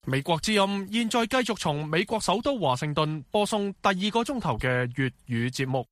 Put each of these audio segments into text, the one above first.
美國之音現在繼續從美國首都華盛頓播送第2個鐘頭嘅粵語節目。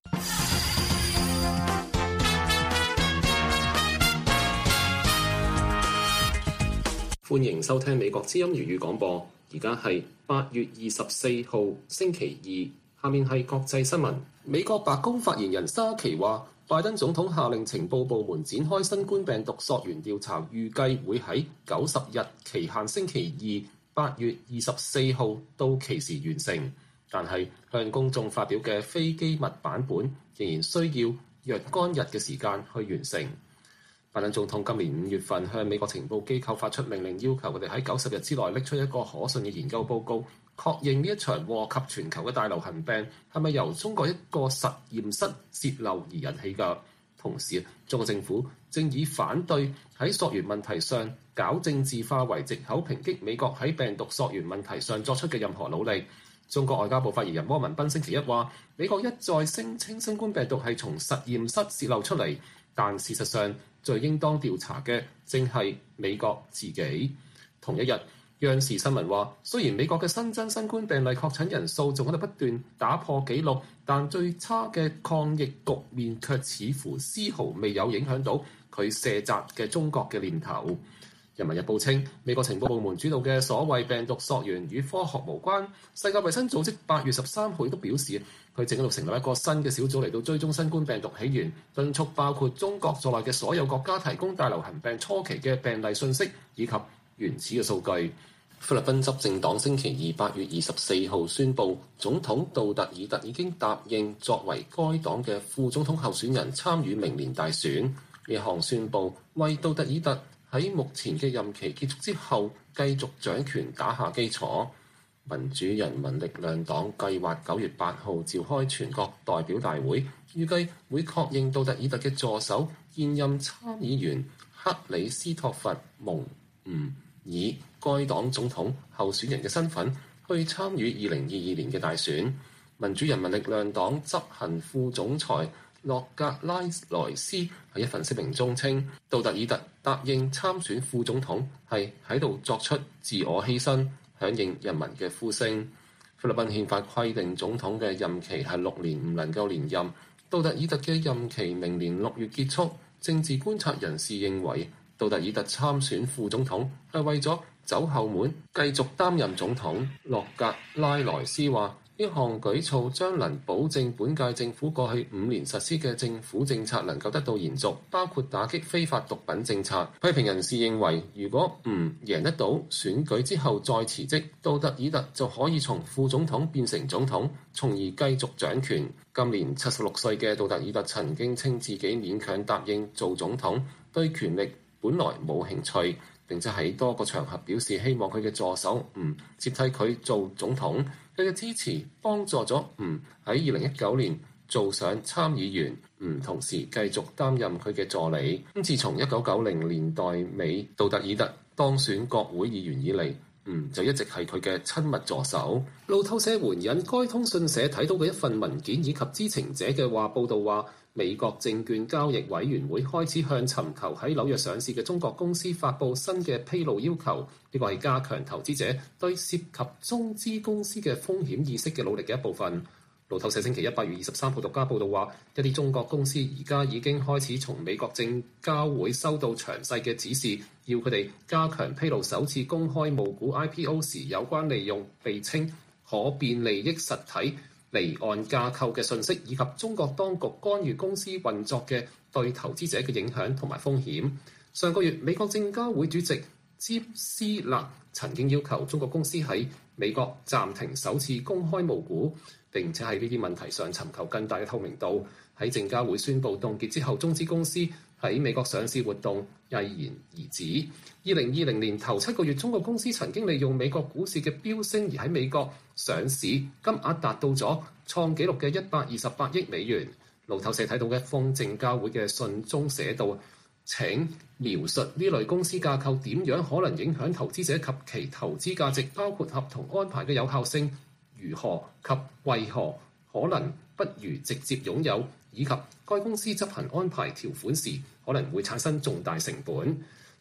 歡迎收聽美國之音粵語廣播，而家係8月24號星期二，下面係國際新聞。美國白宮發言人沙奇話，拜登總統下令情報部門展開新冠病毒溯源調查，預計會喺90日期限星期二8月24號到期時完成，但係向公眾發表嘅非機密版本仍然需要若干日嘅時間去完成。拜登總統今年5月份向美國情報機構發出命令，要求佢哋喺90日之內拎出一個可信嘅研究報告，確認呢一場禍及全球嘅大流行病係咪由中國一個實驗室洩漏而引起㗎。同時，中國政府正以反對喺溯源問題上搞政治化為藉口，抨擊美國喺病毒溯源問題上作出嘅任何努力。中國外交部發言人汪文斌星期一話，美國一再聲稱新冠病毒係從實驗室洩漏出嚟，但事實上最應當調查嘅正係美國自己。同一日，央視新聞話，雖然美國嘅新增新冠病例確診人數仲喺度不斷打破紀錄，但最差嘅抗疫局面卻似乎絲毫未有影響到佢卸責嘅中國嘅念頭。人民日報稱，美國情報部門主導嘅所謂病毒溯源與科學無關。世界衛生組織8月13號亦都表示，佢正喺度成立一個新嘅小組嚟到追蹤新冠病毒起源，敦促包括中國在內嘅所有國家提供大流行病初期嘅病例信息以及原始嘅數據。菲律賓執政黨星期二8月24號宣布，總統杜特爾特已經答應作為該黨嘅副總統候選人參與明年大選。呢項宣布為杜特爾特喺目前嘅任期結束之後繼續掌權打下基礎。民主人民力量黨計劃9月8號召開全國代表大會，預計會確認杜特爾特嘅助手現任參議員克里斯托弗蒙吳以該黨總統候選人嘅身份去參與2022年嘅大選。民主人民力量黨執行副總裁洛格拉萊斯喺一份聲明中稱，杜特爾特答應參選副總統係喺度作出自我犧牲，響應人民嘅呼聲。菲律賓憲法規定總統嘅任期係6年，唔能夠連任。杜特爾特嘅任期明年6月結束。政治觀察人士認為，杜特爾特參選副總統係為咗走後門，繼續擔任總統。洛格拉萊斯話，呢項舉措將能保證本屆政府過去5年實施嘅政府政策能夠得到延續，包括打擊非法毒品政策。批評人士認為，如果唔贏得到選舉之後再辭職，杜特爾特就可以從副總統變成總統，從而繼續掌權。今年76歲嘅杜特爾特曾經稱自己勉強答應做總統，對權力本來冇興趣，並且喺多個場合表示希望佢嘅助手接替佢做總統。佢嘅支持幫助咗喺2019年做上參議員，同時繼續擔任佢嘅助理。自從1990年代尾杜特爾特當選國會議員以嚟，就一直係佢嘅親密助手。路透社援引該通訊社睇到嘅一份文件以及知情者嘅話報道話，美國證券交易委員會開始向尋求喺紐約上市嘅中國公司發布新嘅披露要求，呢個係加強投資者對涉及中資公司嘅風險意識嘅努力嘅一部分。路透社星期一8月23號獨家報道話，一啲中國公司而家已經開始從美國證交會收到詳細嘅指示，要佢哋加強披露首次公開募股 IPO 時有關利用被稱可變利益實體離岸架構嘅信息，以及中國當局干預公司運作嘅對投資者嘅影響同埋風險。上個月，美國證交會主席詹斯勒曾經要求中國公司喺美國暫停首次公開募股，並且喺呢啲問題上尋求更大嘅透明度。喺證交會宣布凍結之後，中資公司喺美國上市活動毅然而止。2020年頭7個月，中國公司曾經利用美國股市嘅飆升而喺美國上市，金額達到咗創紀錄嘅128億美元。路透社睇到一封證交會嘅信中寫道，請描述呢類公司架構點樣可能影響投資者及其投資價值，包括合同安排嘅有效性，如何及為何可能不如直接擁有，以及該公司執行安排條款時可能會產生重大成本。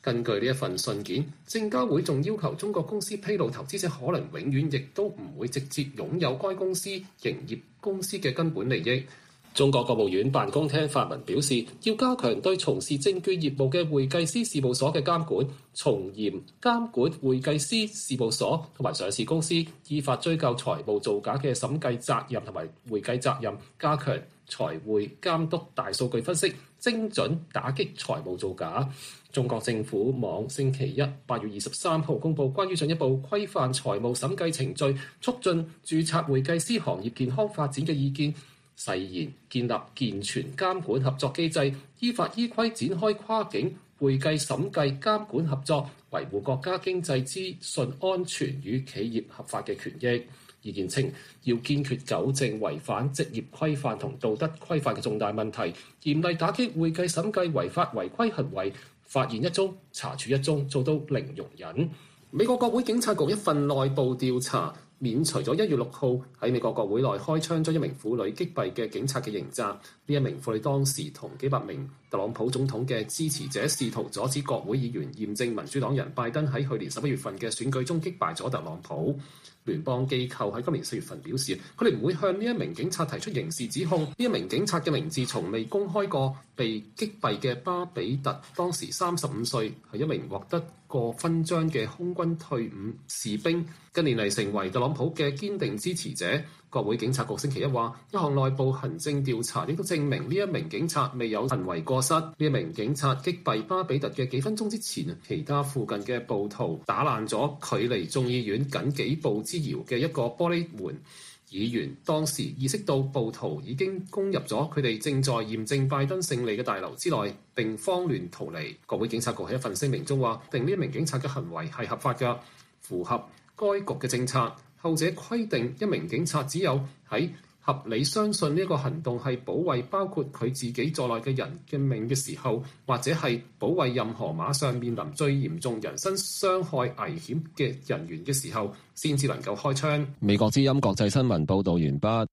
根據呢一份信件，證監會仲要求中國公司披露投資者可能永遠亦都唔會直接擁有該公司營業公司嘅根本利益。中國國務院辦公廳發文表示，要加強對從事證券業務嘅會計師事務所嘅監管，從嚴監管會計師事務所同埋上市公司，依法追究財務造假嘅審計責任同埋會計責任，加強財會監督大數據分析，精準打擊財務造假。中國政府網星期一8月23號公佈關於進一步規範財務審計程序、促進註冊會計師行業健康發展嘅意見，誓言建立健全監管合作機制，依法依規展開跨境會計審計監管合作，維護國家經濟資訊安全與企業合法嘅權益。意見稱，要堅決糾正違反職業規範同道德規範嘅重大問題，嚴厲打擊會計審計違法違規行為，發現一宗查處一宗，做到零容忍。美國國會警察局一份內部調查免除咗1月6號喺美國國會內開槍將一名婦女擊斃嘅警察嘅刑責。呢一名婦女當時同幾百名特朗普總統嘅支持者試圖阻止國會議員驗證民主黨人拜登喺去年11月份嘅選舉中擊敗咗特朗普。聯邦機構喺今年4月份表示，佢哋唔會向呢一名警察提出刑事指控。呢一名警察嘅名字從未公開過。被擊斃嘅巴比特當時35歲，係一名獲得過勳章嘅空軍退伍士兵，近年嚟成為特朗普嘅堅定支持者。國會警察局星期一話，一項內部行政調查亦都證明呢一名警察未有行為過失。呢一名警察擊斃巴比特嘅幾分鐘之前，其他附近嘅暴徒打爛咗距離眾議院僅幾步之遙嘅一個玻璃門。議員當時意識到暴徒已經攻入咗佢哋正在驗證拜登勝利嘅大樓之內，並慌亂逃離。國會警察局喺一份聲明中話，定呢一名警察嘅行為係合法嘅，符合該局嘅政策。後者規定一名警察只有喺合理相信呢一個行動係保衛包括佢自己在內嘅人嘅命嘅時候，或者係保衛任何馬上面臨最嚴重人身傷害危險嘅人員嘅時候，先至能夠開槍。美國之音國際新聞報導完畢。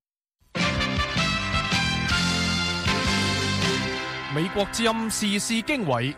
美國之音時事經緯，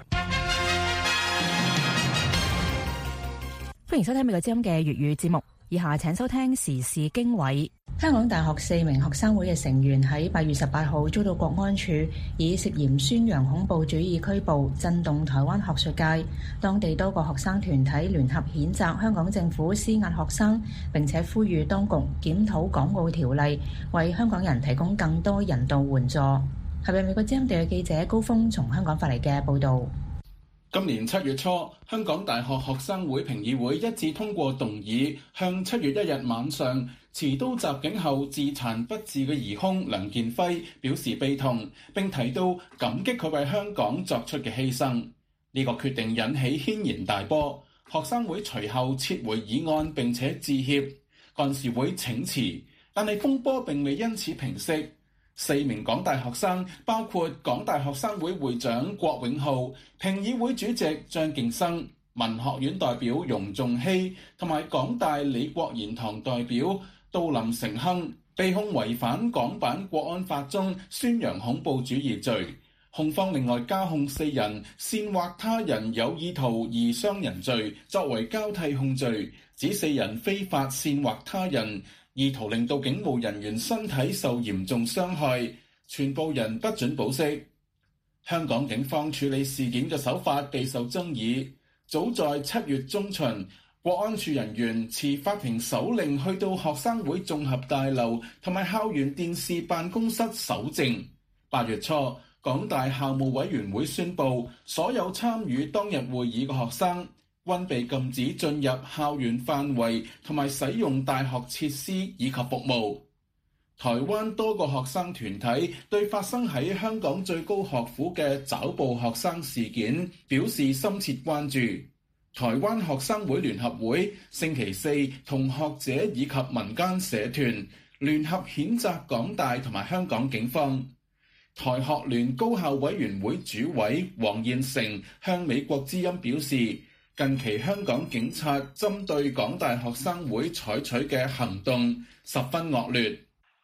歡迎收聽美國之音嘅粵語節目。以下請收聽時事經緯。香港大學4名學生會嘅成員喺8月18號遭到國安處以涉嫌宣揚恐怖主義拘捕，震動台灣學術界。當地多個學生團體聯合譴責香港政府施壓學生，並且呼籲當局檢討港澳條例，為香港人提供更多人道援助。係咪美國之音地記者高峰從香港發嚟嘅報導？ 今年7月初，香港大學學生會評議會一致通過動議，向7月1日晚上持刀襲警後自殘不治嘅疑兇梁健輝表示悲痛，並提到感激佢為香港作出嘅犧牲。呢個決定引起軒然大波，學生會隨後撤回議案並且致歉，幹事會請辭，但係風波並未因此平息。4名港大學生，包括港大學生會會長郭永浩、評議會主席張敬生、文學院代表容仲希同埋港大李國賢堂代表杜林成亨，被控違反港版國安法中宣揚恐怖主義罪。控方另外加控4人煽惑他人有意圖而傷人罪，作為交替控罪，指4人非法煽惑他人，意圖令到警務人員身體受嚴重傷害，全部人不准保釋。香港警方處理事件嘅手法備受爭議。早在7月中旬，國安處人員持法庭手令去到學生會綜合大樓同埋校園電視辦公室搜證。8月初，港大校務委員會宣布，所有參與當日會議嘅學生均被禁止進入校園範圍同埋使用大學設施以及服務。台灣多個學生團體對發生喺香港最高學府嘅抓捕學生事件表示深切關注。台灣學生會聯合會星期4同學者以及民間社團聯合譴責港大同埋香港警方。台學聯高校委員會主委黃燕成向美國之音表示，近期香港警察針對港大學生會採取嘅行動十分惡劣。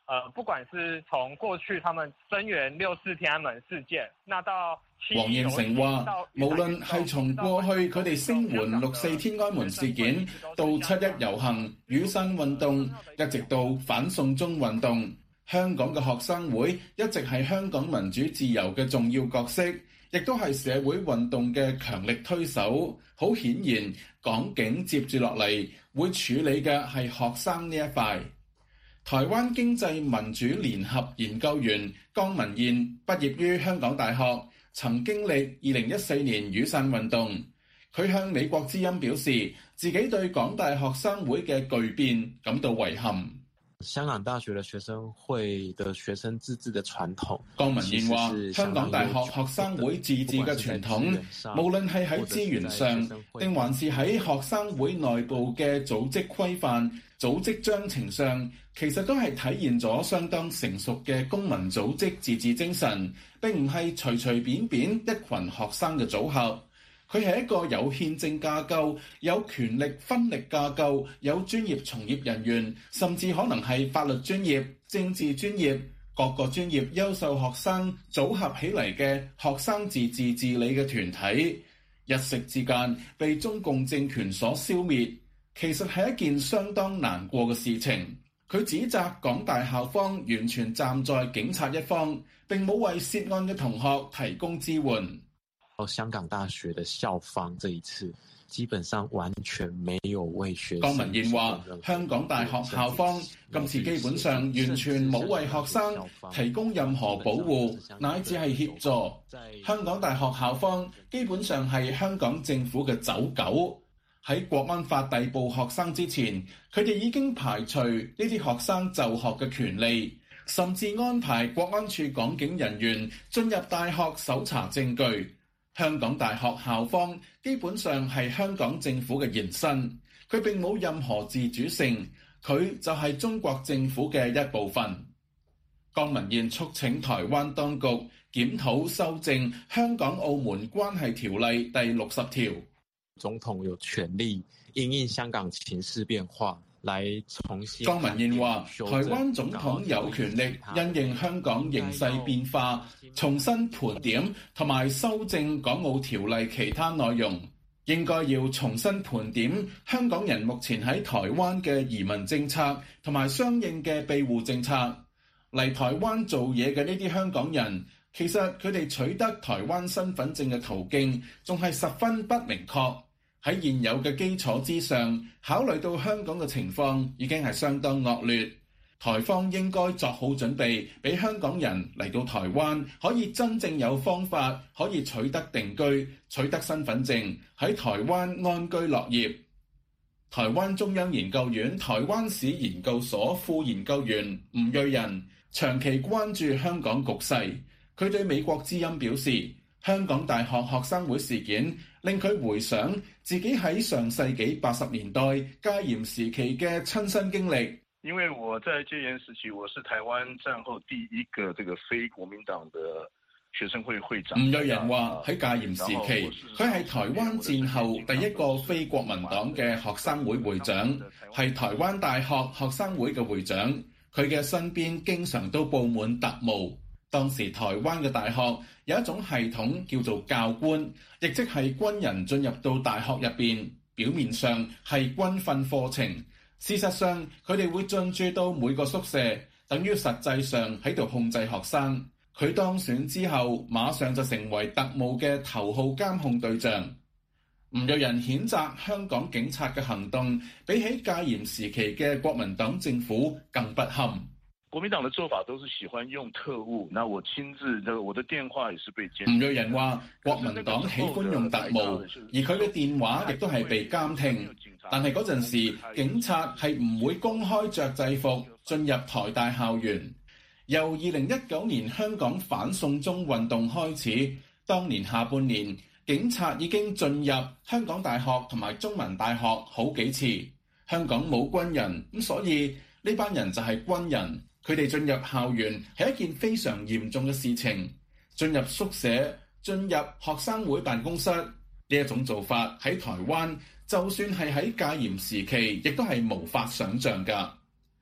不管是從過去他們聲援6·4天安門事件，那到黃彥成話，無論係從過去佢哋聲援6·4天安門事件，到7·1遊行、雨傘運動，一直到反送中運動，香港嘅學生會一直係香港民主自由嘅重要角色，亦都係社會運動嘅強力推手。好顯然，港警接住落嚟會處理嘅係學生呢一塊。台灣經濟民主聯合研究員江文燕畢業於香港大學，曾經歷2014年雨傘運動。佢向美國之音表示，自己對港大學生會嘅巨變感到遺憾。 香港大學的學生會的學生自治的傳統， 江文燕話，香港大學學生會自治嘅傳統，無論係喺資源上，定還是喺學生會內部嘅組織規範、組織章程上，其實都係體現咗相當成熟嘅公民組織自治精神，並唔係隨隨便便一群學生嘅組合。佢係一個有憲政架構、有權力分力架構、有專業從業人員，甚至可能係法律專業、政治專業、各個專業優秀學生組合起嚟嘅學生自治治理嘅團體，一夕之間被中共政權所消滅，其實係一件相當難過嘅事情。佢指責港大校方完全站在警察一方，並冇為涉案嘅同學提供支援。 香港大學的校方這一次基本上完全沒有為學生。 江文燕話，香港大學校方今次基本上完全冇為學生提供任何保護，乃至係協助。香港大學校方基本上係香港政府嘅走狗。喺國安法逮捕學生之前，佢哋已經排除呢啲學生就學嘅權利，甚至安排國安處港警人員進入大學搜查證據。香港大學校方基本上係香港政府嘅延伸，佢並冇任何自主性，佢就係中國政府嘅一部分。江文燕促請台灣當局檢討修正《香港澳門關係條例》第60條。 總統有權利因應香港情勢變化來重新。 江文燕話，台灣總統有權力因應香港形勢變化，重新盤點同埋修正港澳條例其他內容，應該要重新盤點香港人目前喺台灣嘅移民政策同埋相應嘅庇護政策。嚟台灣做嘢嘅呢啲香港人，其實佢哋取得台灣身份證嘅途徑仲係十分不明確。喺現有嘅基礎之上，考慮到香港嘅情況已經係相當惡劣，台方應該作好準備，俾香港人嚟到台灣可以真正有方法可以取得定居、取得身份證，喺台灣安居樂業。台灣中央研究院台灣史研究所副研究員吳瑞仁長期關注香港局勢，佢對美國之音表示，香港大學學生會事件令佢回想自己喺上世紀80年代戒嚴時期嘅親身經歷。 因為我在戒嚴時期，我是台灣戰後第一個這個非國民黨的學生會會長。吳瑞仁話喺戒嚴時期，佢係台灣戰後第一個非國民黨嘅學生會會長，係台灣大學學生會嘅會長。佢嘅身邊經常都佈滿特務。當時台灣嘅大學有一種系統叫做教官，亦即係軍人進入到大學入邊，表面上係軍訓課程，事實上佢哋會進駐到每個宿舍，等於實際上喺度控制學生。佢當選之後，馬上就成為特務嘅頭號監控對象。唔有人譴責香港警察嘅行動，比起戒嚴時期嘅國民黨政府更不堪。 國民黨的做法都是喜歡用特務，那我親自，我的電話也是被監。 吳瑞仁話，國民黨喜歡用特務，而佢嘅電話亦都係被監聽。但係嗰陣時，警察係唔會公開着制服進入台大校園。由2019年香港反送中運動開始，當年下半年，警察已經進入香港大學同埋中文大學好幾次。香港冇軍人，咁所以呢班人就係軍人。佢哋進入校園係一件非常嚴重嘅事情，進入宿舍、進入學生會辦公室呢一種做法喺台灣，就算係喺戒嚴時期，亦都係無法想像㗎。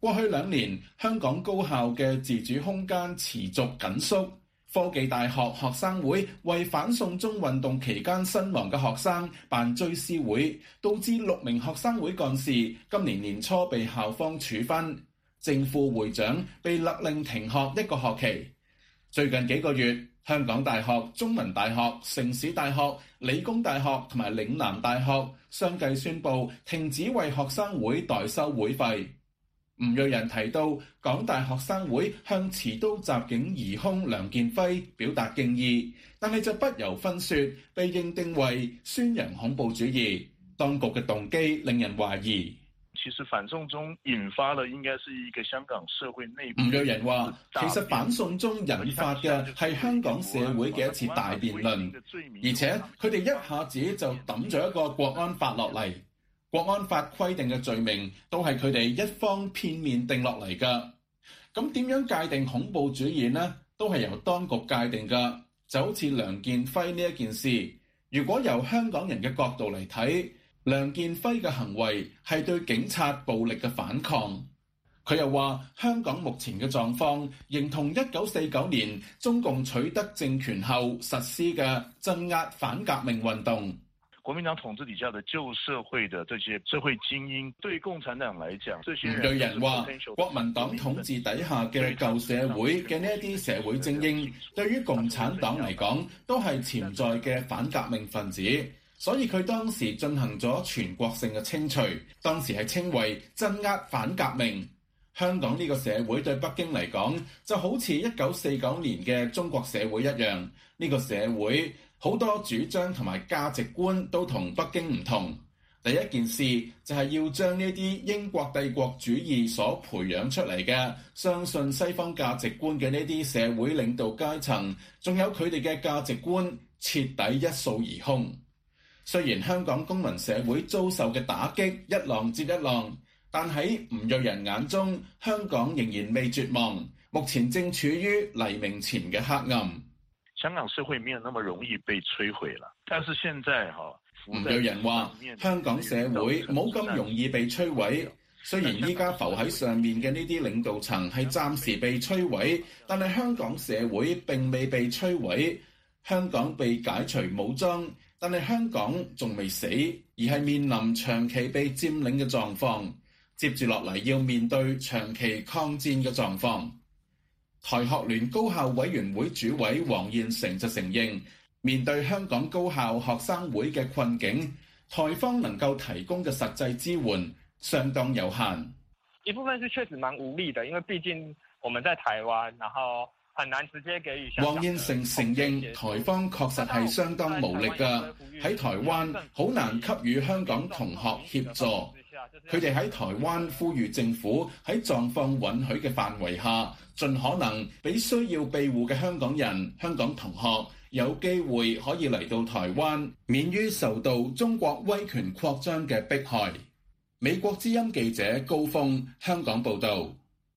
過去2年，香港高校嘅自主空間持續緊縮。科技大學學生會為反送中運動期間身亡嘅學生辦追思會，導致6名學生會幹事今年年初被校方處分，正副會長被勒令停學1個學期。最近幾個月，香港大學、中文大學、城市大學、理工大學同埋嶺南大學相繼宣布停止為學生會代收會費。吳銳仁提到，港大學生會向持刀襲警疑兇梁建輝表達敬意，但係就不由分說被認定為宣揚恐怖主義，當局嘅動機令人懷疑。 其實反送中引發了應該是一個香港社會內部。 吳銳仁話，其實反送中引發嘅係香港社會嘅一次大辯論，而且佢哋一下子就抌咗一個國安法落嚟。國安法規定嘅罪名都係佢哋一方片面定落嚟㗎。咁點樣界定恐怖主義呢？都係由當局界定㗎。就好似梁建輝呢一件事，如果由香港人嘅角度嚟睇，梁建輝嘅行為係對警察暴力嘅反抗。佢又話，香港目前嘅狀況形同1949年中共取得政權後實施嘅鎮壓反革命運動。 國民黨統治底下的舊社會的這些社會精英，對共產黨來講， 吳銳仁話，國民黨統治底下嘅舊社會嘅呢一啲社會精英，對於共產黨嚟講，都係潛在嘅反革命分子，所以佢當時進行咗全國性嘅清除，當時係稱為鎮壓反革命。香港呢個社會對北京嚟講，就好似1949年嘅中國社會一樣，呢個社會好多主張同埋價值觀都同北京唔同。第一件事就係要將呢啲英國帝國主義所培養出嚟嘅相信西方價值觀嘅呢啲社會領導階層，仲有佢哋嘅價值觀徹底一掃而空。雖然香港公民社會遭受嘅打擊一浪接一浪，但喺吳銳仁眼中，香港仍然未絕望，目前正處於黎明前嘅黑暗。 香港社會沒有那麼容易被摧毀了，但是現在吳銳仁話，香港社會冇咁容易被摧毀。雖然依家浮喺上面嘅呢啲領導層係暫時被摧毀，但係香港社會並未被摧毀。香港被解除武裝，但係香港仲未死，而係面臨長期被佔領嘅狀況。接住落嚟要面對長期抗戰嘅狀況。台學聯高校委員會主委黃燕成就承認，面對香港高校學生會嘅困境，台方能夠提供嘅實際支援相當有限。 一部分是確實蠻無力的，因為畢竟我們在台灣，然後很難直接給予。 黃燕成承認台方確實係相當無力㗎，喺台灣好難給予香港同學協助。佢哋喺台灣呼籲政府喺狀況允許嘅範圍下，盡可能俾需要庇護嘅香港人、香港同學有機會可以嚟到台灣，免於受到中國威權擴張嘅迫害。美國之音記者高峰，香港報導。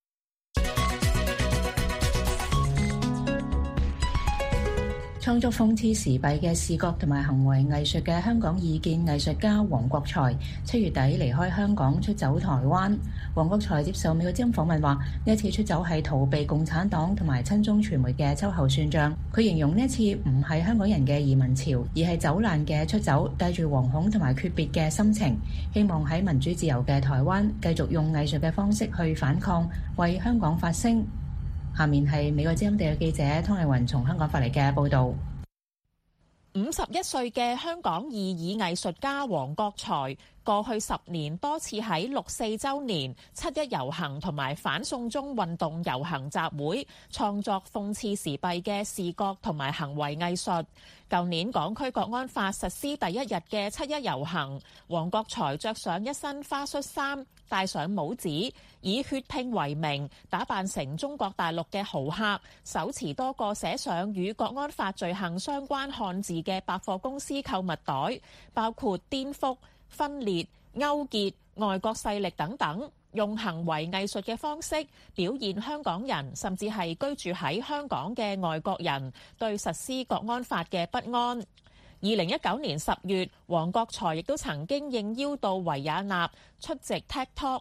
創作諷刺時弊嘅視覺同埋行為藝術嘅香港異見藝術家黃國財7月底離開香港出走台灣。黃國財接受美國之音訪問話，呢一次出走係逃避共產黨同埋親中傳媒嘅秋後算賬。佢形容呢一次唔係香港人嘅移民潮，而係走難嘅出走，帶住惶恐同埋訣別嘅心情，希望喺民主自由嘅台灣繼續用藝術嘅方式去反抗，為香港發聲。下面係美國之音地記者湯麗雲從香港發嚟嘅報導。 51歲嘅香港異議藝術家黃國財，過去10年多次喺64週年、7·1遊行同埋反送中運動遊行集會，創作諷刺時弊嘅視覺同埋行為藝術。舊年港區國安法實施第一日嘅7·1遊行，黃國財着上一身花恤衫，戴上帽子，以血拼為名，打扮成中國大陸嘅豪客，手持多個寫上與國安法罪行相關漢字嘅百貨公司購物袋，包括顛覆、分裂、勾結、外國勢力等等，用行為藝術嘅方式表現香港人，甚至係居住喺香港嘅外國人對實施國安法嘅不安。2019年10月，黃國財亦都曾經應邀到維也納出席 TED Talk，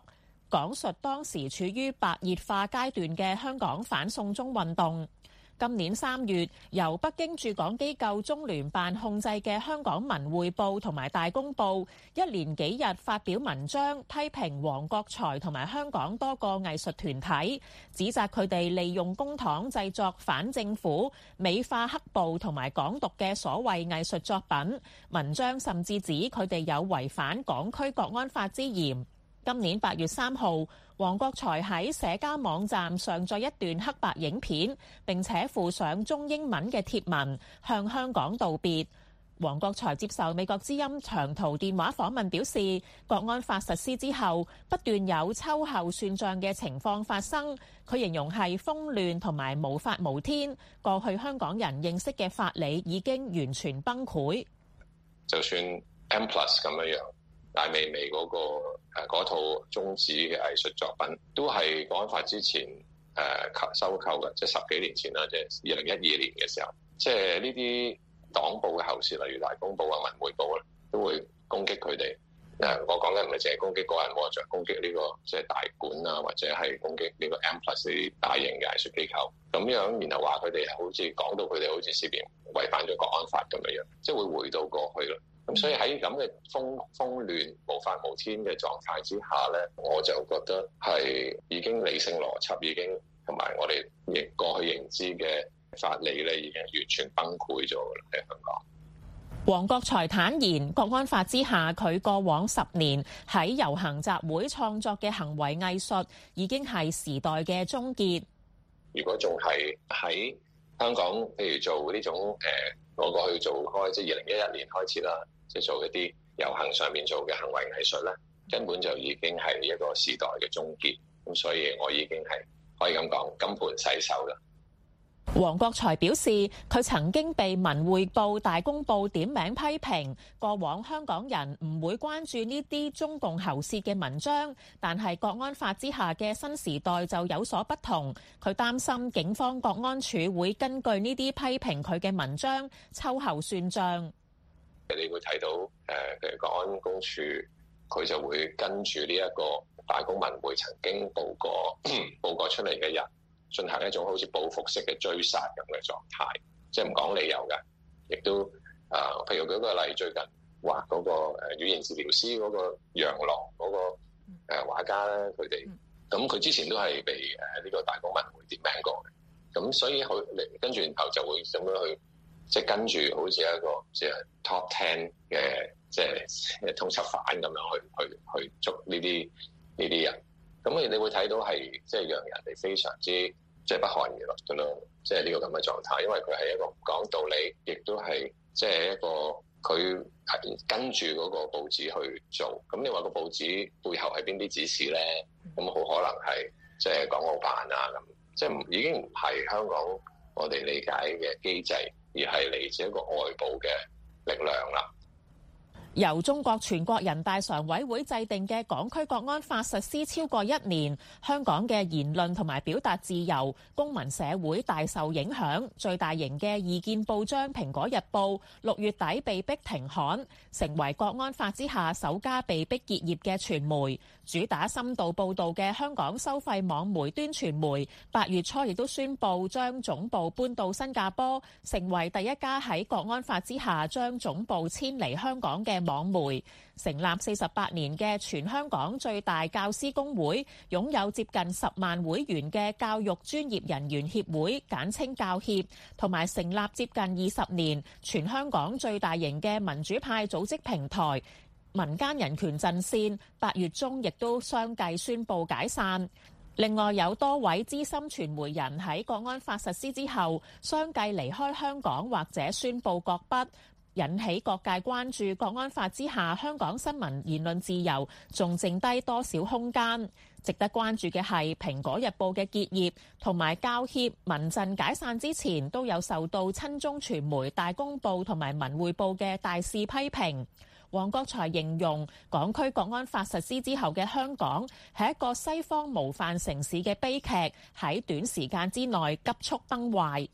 講述當時處於白熱化階段嘅香港反送中運動。今年3月，由北京駐港機構中聯辦控制嘅香港文匯報同埋大公報，一連幾日發表文章批評黃國財同埋香港多個藝術團體，指責佢哋利用公帑製作反政府、美化黑暴同埋港獨嘅所謂藝術作品。文章甚至指佢哋有違反港區國安法之嫌。今年8月3號，黃國財喺社交網站上載一段黑白影片，並且附上中英文嘅貼文，向香港道別。黃國財接受美國之音長途電話訪問表示，國安法實施之後，不斷有秋後算賬嘅情況發生。佢形容係瘋亂同埋無法無天，過去香港人認識嘅法理已經完全崩潰。 就算 M+ 咁樣，艾未未嗰套中指嘅藝術作品，都係國安法之前收購嘅，即係10幾年前啦，即係2012年嘅時候，即係呢啲黨報嘅後事，例如大公報啊、文匯報啊，都會攻擊佢哋。我講緊唔係淨係攻擊個人，我仲攻擊呢個即係大館啊，或者係攻擊呢個 M+ 啲大型嘅藝術機構咁樣，然後話佢哋好似講到佢哋好似涉嫌違反咗國安法咁樣，即係會回到過去咯。咁所以喺咁嘅瘋亂無法無天嘅狀態之下咧，我就覺得係已經理性邏輯已經同埋我哋過去認知嘅法理咧，已經完全崩潰咗啦喺香港。 黃國財坦言，國安法之下，佢過往10年喺遊行集會創作嘅行為藝術已經係時代嘅終結。 如果仲係喺香港，譬如做呢種我過去做開即係2011年開始啦，即係做一啲遊行上面做嘅行為藝術咧，根本就已經係一個時代嘅終結。咁所以我已經係可以咁講，金盆洗手啦。 黃國財表示，佢曾經被文匯報、大公報點名批評，過往香港人唔會關注呢啲中共喉舌嘅文章，但係國安法之下嘅新時代就有所不同。佢擔心警方國安處會根據呢啲批評佢嘅文章秋後算賬。 你會睇到譬如國安公署，佢就會跟住呢一個大公文匯曾經報過出嚟嘅人，進行一種好似報復式嘅追殺咁嘅狀態，即係唔講理由嘅，亦都譬如舉個例，最近畫嗰個語言治療師嗰個楊郎嗰個畫家咧，佢哋咁佢之前都係被呢個大公文匯點名過嘅，咁所以佢跟住然後就會咁樣去即係跟住好似一個即係 top 10嘅即係通緝犯咁樣去捉呢啲人。咁你會睇到係即係讓人哋非常之即係不寒而慄嘅咯，即係呢個咁嘅狀態，因為佢係一個唔講道理，亦都係即係一個佢係跟住嗰個報紙去做。咁你話個報紙背後係邊啲指示咧？咁好可能係即係港澳辦啊咁，即係已經唔係香港我哋理解嘅機制，而係嚟自一個外部嘅力量啦。 由中國全國人大常委會制定嘅港區國安法實施超過1年，香港嘅言論同埋表達自由、公民社會大受影響。最大型嘅異見報章《蘋果日報》6月底被逼停刊，成為國安法之下首家被逼結業嘅傳媒。主打深度報導嘅香港收費網媒端傳媒8月初亦都宣布將總部搬到新加坡，成為第一家喺國安法之下將總部遷離香港嘅網媒。成立48年嘅全香港最大教師工會，擁有接近10萬會員嘅教育專業人員協會，簡稱教協，同埋成立接近20年、全香港最大型嘅民主派組織平台民間人權陣線8月中亦都相繼宣布解散。另外有多位資深傳媒人喺國安法實施之後相繼離開香港或者宣布擱筆，引起各界關注國安法之下香港新聞言論自由仲剩低多少空間。值得關注嘅係《蘋果日報》嘅結業同埋教協民陣解散之前都有受到親中傳媒大公報同埋文匯報嘅大肆批評。黃國財形容港區國安法實施之後嘅香港係一個西方模範城市嘅悲劇，喺短時間之內急速崩壞。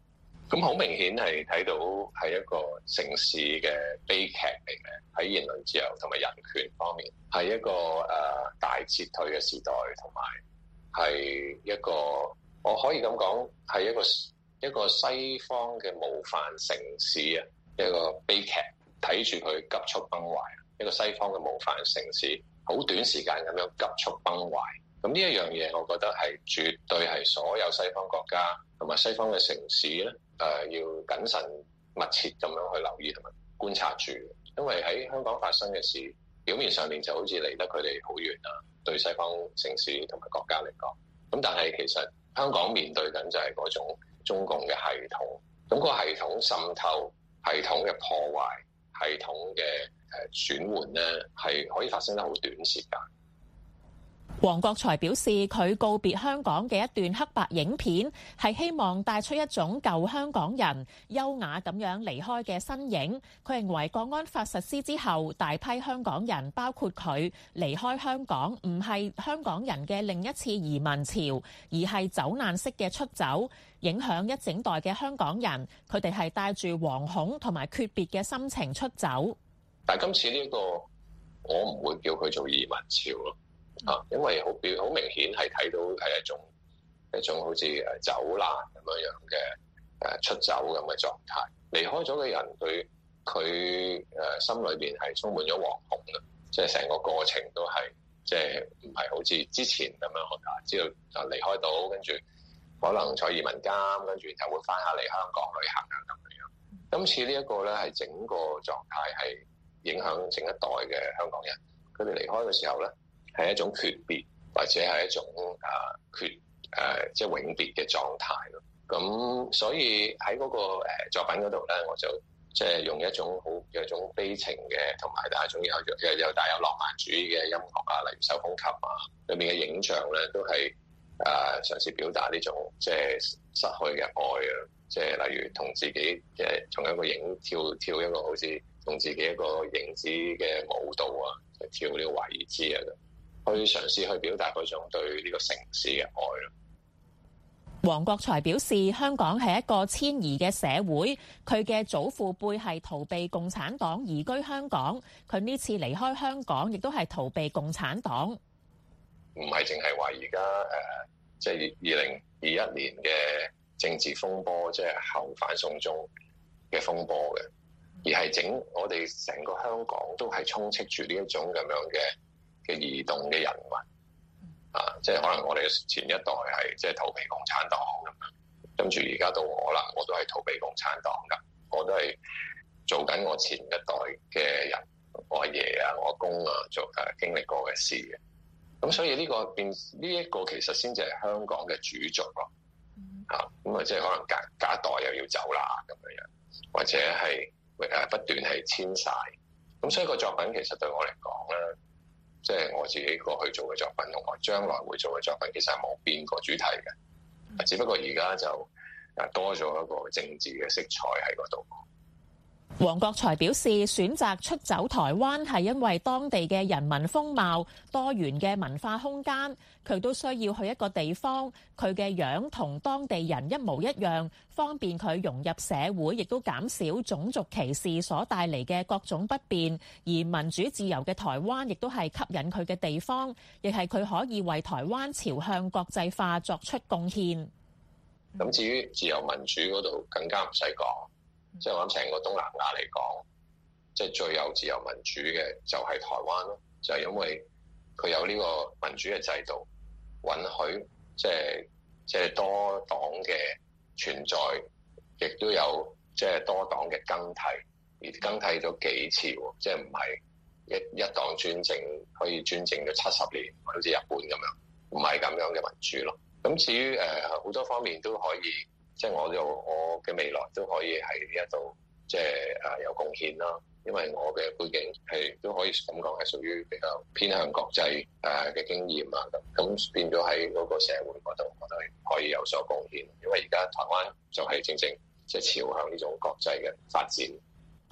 咁好明顯係睇到係一個城市嘅悲劇嚟嘅，喺言論自由同埋人權方面，係一個大撤退嘅時代，同埋係一個我可以咁講係一個西方嘅模範城市啊，一個悲劇，睇住佢急速崩壞，一個西方嘅模範城市，好短時間咁樣急速崩壞。咁呢一樣嘢，我覺得係絕對係所有西方國家同埋西方嘅城市咧，要謹慎密切咁樣去留意同埋觀察住。因為喺香港發生嘅事，表面上面就好似離得佢哋好遠啦，對西方城市同埋國家嚟講。咁但係其實香港面對緊就係嗰種中共嘅系統，咁個系統滲透、系統嘅破壞、系統嘅轉換咧，係可以發生得好短時間。 黃國財表示，佢告別香港嘅一段黑白影片，係希望帶出一種舊香港人優雅咁樣離開嘅身影。佢認為國安法實施之後，大批香港人包括佢離開香港，唔係香港人嘅另一次移民潮，而係走難式嘅出走，影響一整代嘅香港人。佢哋係帶住惶恐同埋訣別嘅心情出走。 但今次呢個，我唔會叫佢做移民潮咯。因為好明顯係睇到係一種好似走難咁樣嘅出走咁嘅狀態。離開咗嘅人，佢心裏邊係充滿咗惶恐嘅，即係成個過程都係即係唔係好似之前咁樣，知道就離開到，跟住可能坐移民監，跟住就會翻下嚟香港旅行啊咁樣。今次呢一個咧係整個狀態係影響整一代嘅香港人，佢哋離開嘅時候咧，係一種訣別，或者係一種即係永別嘅狀態咯。咁所以喺嗰個作品嗰度咧，我就即係用一種有一種悲情嘅，同埋一種有帶有浪漫主義嘅音樂啊，例如手風琴啊，裏面嘅影像咧都係嘗試表達呢種即係失去嘅愛啊，即係例如同自己嘅仲有一個跳一個好似同自己一個影子嘅舞蹈啊，跳呢個華爾茲啊，去嘗試去表達嗰種對呢個城市嘅愛咯。 黃國財表示，香港係一個遷移嘅社會，佢嘅祖父輩係逃避共產黨移居香港，佢呢次離開香港亦都係逃避共產黨。 唔係淨係話而家即係2021年嘅政治風波，即係後反送中嘅風波嘅，而係我哋成個香港都係充斥住呢一種咁樣嘅移動嘅人物。即係可能我哋嘅前一代係即係逃避共產黨咁樣，跟住而家到我啦，我都係逃避共產黨噶，我都係做緊我前一代嘅人，我阿爺啊，我阿公啊，經歷過嘅事嘅。咁所以呢一個其實先至係香港嘅主軸咯。咁即係可能隔一代又要走啦咁樣，或者係不斷係遷徙。咁所以個作品其實對我嚟講咧，即係我自己過去做嘅作品同我將來會做嘅作品，其實係冇變過主題嘅，只不過而家就多咗一個政治嘅色彩喺嗰度。 黃國財表示，選擇出走台灣係因為當地嘅人民風貌、多元嘅文化空間，佢都需要去一個地方，佢嘅樣同當地人一模一樣，方便佢融入社會，亦都減少種族歧視所帶嚟嘅各種不便。而民主自由嘅台灣亦都係吸引佢嘅地方，亦係佢可以為台灣朝向國際化作出貢獻。 咁至於自由民主嗰度更加唔使講。即係我諗成個東南亞嚟講，即係最有自由民主嘅就係台灣咯，就係因為佢有呢個民主嘅制度，允許即係多黨嘅存在，亦都有即係多黨嘅更替，而更替咗幾次喎，即係唔係一黨專政可以專政咗70年，好似日本咁樣，唔係咁樣嘅民主咯。咁至於好多方面都可以。即係我嘅未來都可以喺呢一度，即係有貢獻啦。因為我嘅背景係都可以咁講，係屬於比較偏向國際嘅經驗啊。咁變咗喺嗰個社會嗰度，我都係可以有所貢獻。因為而家台灣就係正正即係朝向呢種國際嘅發展。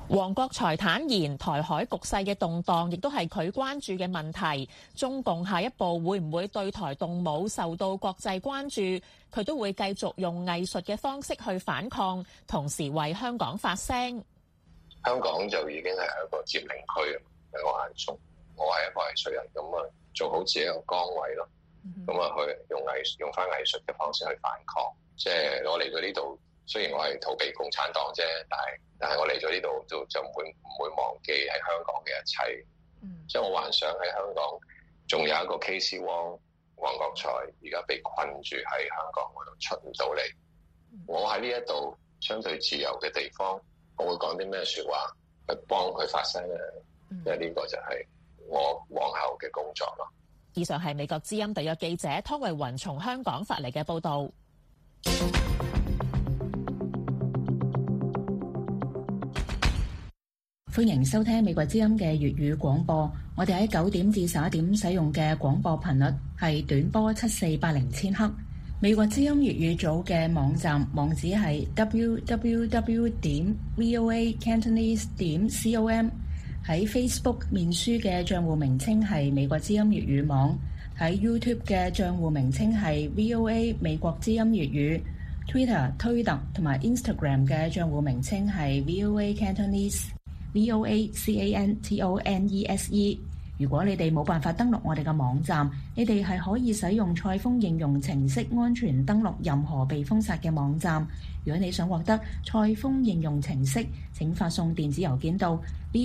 黃國財坦言，台海局勢嘅動盪亦都係佢關注嘅問題。中共下一步會唔會對台動武受到國際關注？佢都會繼續用藝術嘅方式去反抗，同時為香港發聲。 香港就已經係一個佔領區喺我眼中，我係一個藝術人，咁啊做好自己個崗位咯。咁啊去用翻藝術嘅方式去反抗。即係我嚟到呢度，雖然我係逃避共產黨啫，但係我嚟咗呢度就唔會忘記喺香港嘅一切。即係我幻想喺香港仲有一個 KC 汪黃國財而家被困住喺香港嗰度出唔到嚟。我喺呢一度相對自由嘅地方，我會講啲咩説話去幫佢發聲咧？因為呢個就係我往後嘅工作咯。 以上係美國之音特約記者湯慧雲從香港發嚟嘅報導。 歡迎收聽美國之音嘅粵語廣播。我哋喺9點至11點使用嘅廣播頻率係短波7480千赫。美國之音粵語組嘅網站網址係 www.voacantonese.com。喺 Facebook 面書嘅帳戶名稱係美國之音粵語網。喺 YouTube 嘅帳戶名稱係 VOA 美國之音粵語。Twitter 推特同埋 Instagram 嘅帳戶名稱係 VOA Cantonese。VOACANTONESE。如果你哋冇辦法登錄我哋嘅網站，你哋係可以使用賽風應用程式安全登錄任何被封殺嘅網站。如果你想獲得賽風應用程式，請發送電子郵件到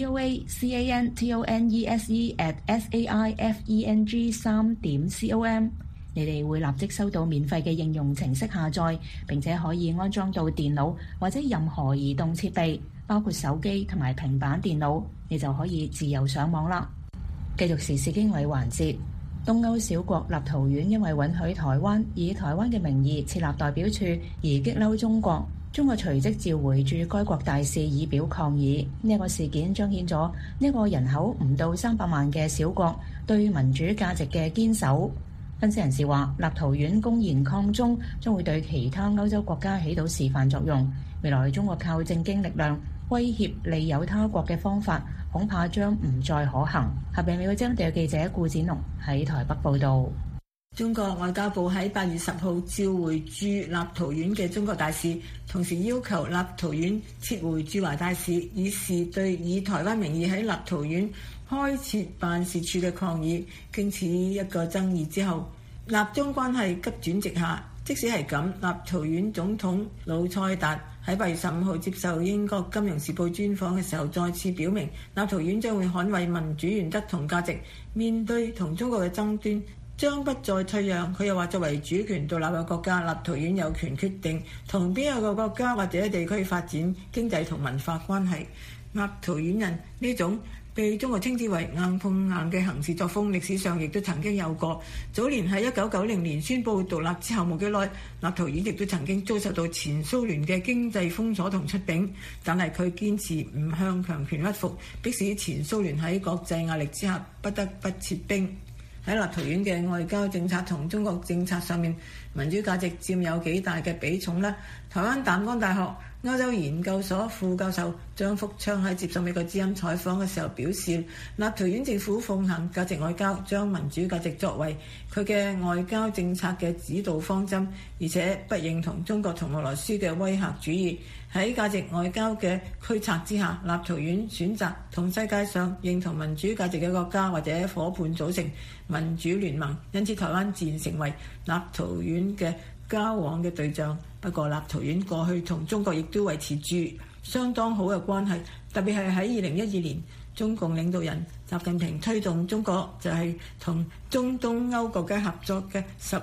voacantonese@saifeng3.com。你哋會立即收到免費嘅應用程式下載，並且可以安裝到電腦或者任何移動設備，包括手機同埋平板電腦，你就可以自由上網啦。繼續時事經緯環節，東歐小國立陶宛因為允許台灣以台灣嘅名義設立代表處而激嬲中國，中國隨即召回駐該國大使以表抗議。呢個事件彰顯咗呢個人口唔到300萬嘅小國對民主價值嘅堅守。分析人士話，立陶宛公然抗中將會對其他歐洲國家起到示範作用。未來中國靠政經力量威脅利誘他國嘅方法，恐怕將唔再可行。下邊美國之音特約記者顧展龍喺台北報導。 中國外交部喺8月10號召回駐立陶宛嘅中國大使，同時要求立陶宛撤回駐華大使，以示對以台灣名義喺立陶宛開設辦事處嘅抗議。經此一個爭議之後，立中關係急轉直下。即使係咁，立陶宛總統魯塞達喺8月15號接受英國金融時報專訪嘅時候，再次表明立陶宛將會捍衛民主原則同價值，面對同中國嘅爭端將不再退讓。佢又話，作為主權獨立嘅國家，立陶宛有權決定同邊一個國家或者地區發展經濟同文化關係。立陶宛人呢種被中國稱之為硬碰硬嘅行事作風，歷史上亦都曾經有過。早年喺1990年宣布獨立之後冇幾耐，立陶宛亦都曾經遭受到前蘇聯嘅經濟封鎖同出兵，但係佢堅持唔向強權屈服，迫使前蘇聯喺國際壓力之下不得不撤兵。喺立陶宛嘅外交政策同中國政策上面，民主價值佔有幾大嘅比重呢？台灣淡江大學歐洲研究所副教授張福昌喺接受美國之音採訪嘅時候表示，立陶宛政府奉行價值外交，將民主價值作為佢嘅外交政策嘅指導方針，而且不認同中國同俄羅斯嘅威嚇主義。喺價值外交嘅驅策之下，立陶宛選擇同世界上認同民主價值嘅國家或者夥伴組成民主聯盟，因此台灣自然成為立陶宛嘅交往嘅對象。不過立陶宛過去同中國亦都維持住相當好嘅關係，特別係喺2012年，中共領導人習近平推動中國就係同中東歐國家合作嘅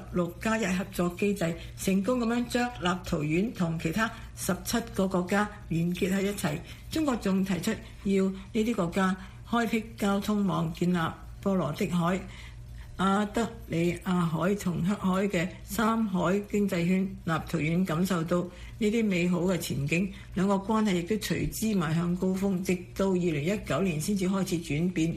16+1合作機制，成功咁樣將立陶宛同其他17個國家連結喺一齊。中國仲提出要呢啲國家開闢交通網，建立波羅的海、亞德里亞海同黑海嘅3海經濟圈。立陶宛感受到呢啲美好嘅前景，兩個關係亦都隨之邁向高峰，直到2019年先至開始轉變。